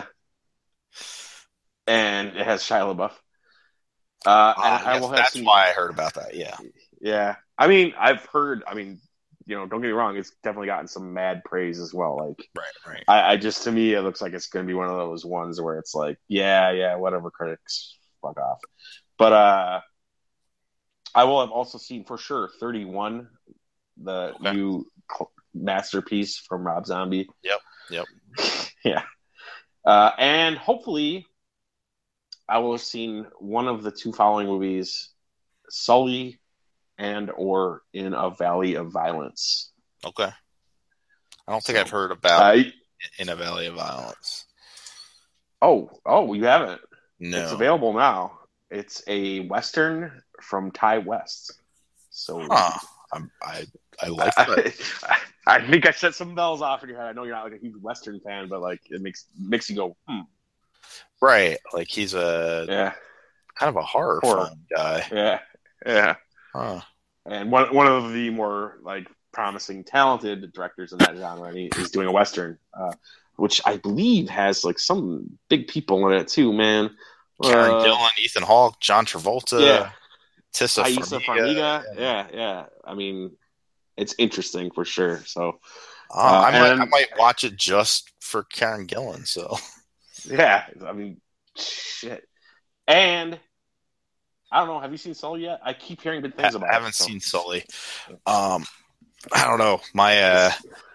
And it has Shia LaBeouf. Uh, and uh, I yes, will have that's seen, why I heard about that. Yeah, yeah. I mean, I've heard. I mean. You know, don't get me wrong, it's definitely gotten some mad praise as well. Like, right, right. I, I just, to me, it looks like it's going to be one of those ones where it's like, yeah, yeah, whatever, critics, fuck off. But uh, I will have also seen for sure thirty-one, the okay. new masterpiece from Rob Zombie. Yep, yep. yeah. Uh, and hopefully, I will have seen one of the two following movies, Sully and or In a Valley of Violence. Okay. I don't think so, I've heard about uh, In a Valley of Violence. Oh, oh, you haven't? No. It's available now. It's a Western from Ty West. So huh. I'm, I I like that. I, I think I set some bells off in your head. I know you're not like a huge Western fan, but like it makes makes you go, hmm. Right. Like he's a yeah, kind of a horror, horror. Film guy. Yeah. Yeah. Huh. And one one of the more like promising, talented directors in that genre, and he is doing a Western, uh, which I believe has like some big people in it too, man. Karen uh, Gillan, Ethan Hawke, John Travolta, yeah, Tissa Farmiga. Farmiga. Yeah. yeah, yeah. I mean, it's interesting for sure. So Uh, I, might, and, I might watch it just for Karen Gillan. So yeah, I mean, shit. And I don't know. Have you seen Sully yet? I keep hearing good things I, about it. I haven't it, so. seen Sully. Um, I don't know. My uh,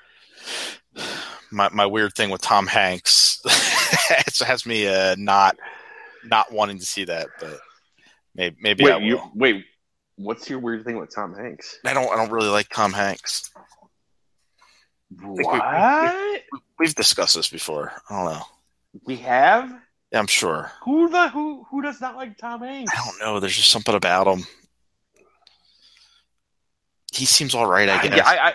my my weird thing with Tom Hanks it has me uh, not not wanting to see that, but maybe maybe wait, I will. You, wait, what's your weird thing with Tom Hanks? I don't I don't really like Tom Hanks. What? We, we, we've discussed this before. I don't know. We have? Yeah, I'm sure. Who the who who does not like Tom Hanks? I don't know. There's just something about him. He seems all right, I guess. Yeah, I, I,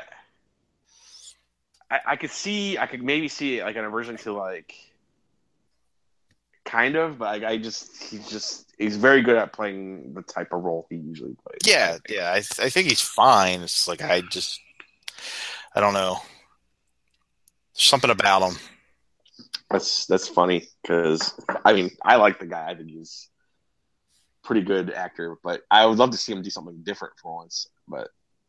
I, I could see, I could maybe see like an aversion to like, kind of, but I, I just, he's just, he's very good at playing the type of role he usually plays. Yeah, yeah. I, I think he's fine. It's like I just, I don't know. There's something about him. That's that's funny because I mean I like the guy. I think he's a pretty good actor, but I would love to see him do something different for once. But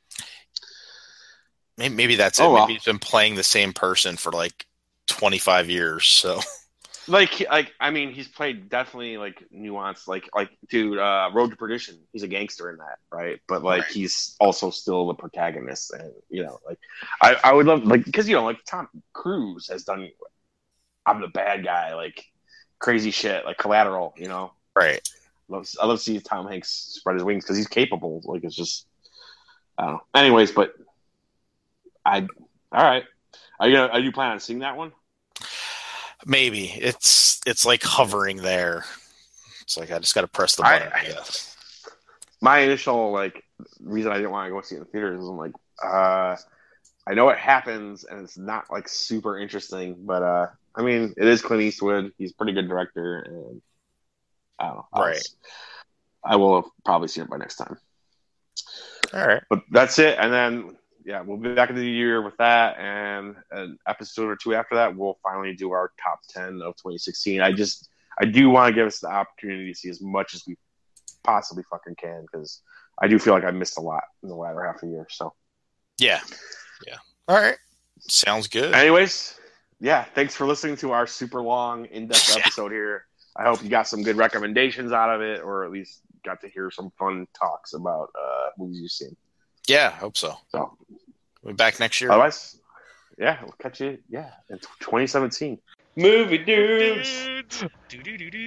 maybe, maybe that's it. Oh, well. Maybe he's been playing the same person for like twenty-five years. So, like, like I mean, he's played definitely like nuanced. Like, like dude, uh, Road to Perdition. He's a gangster in that, right? But like, Right. he's also still the protagonist, and you know, like, I, I would love like because you know, like Tom Cruise has done. I'm the bad guy, like crazy shit, like Collateral, you know. right. Love, I love to see Tom Hanks spread his wings because he's capable. Like it's just, I don't know. Anyways, but I, all right. Are you are you planning on seeing that one? Maybe it's it's like hovering there. It's like I just got to press the button. I, I guess. My initial like reason I didn't want to go see it in the theaters is I'm like, uh, I know it happens and it's not like super interesting, but uh, I mean, it is Clint Eastwood. He's a pretty good director, and I don't know. I'll Right. s- I will probably see it by next time. All right. But that's it, and then yeah, we'll be back in the year with that, and an episode or two after that, we'll finally do our top ten of twenty sixteen. I just, I do want to give us the opportunity to see as much as we possibly fucking can because I do feel like I missed a lot in the latter half of the year. So, Yeah. Yeah. All right. Sounds good. anyways, yeah, thanks for listening to our super long, in-depth Yeah. episode here. I hope you got some good recommendations out of it, or at least got to hear some fun talks about uh, movies you've seen. Yeah, I hope so. So, We'll be back next year. otherwise, yeah, we'll catch you, yeah, in twenty seventeen. Movie dudes. Do, do, do, do.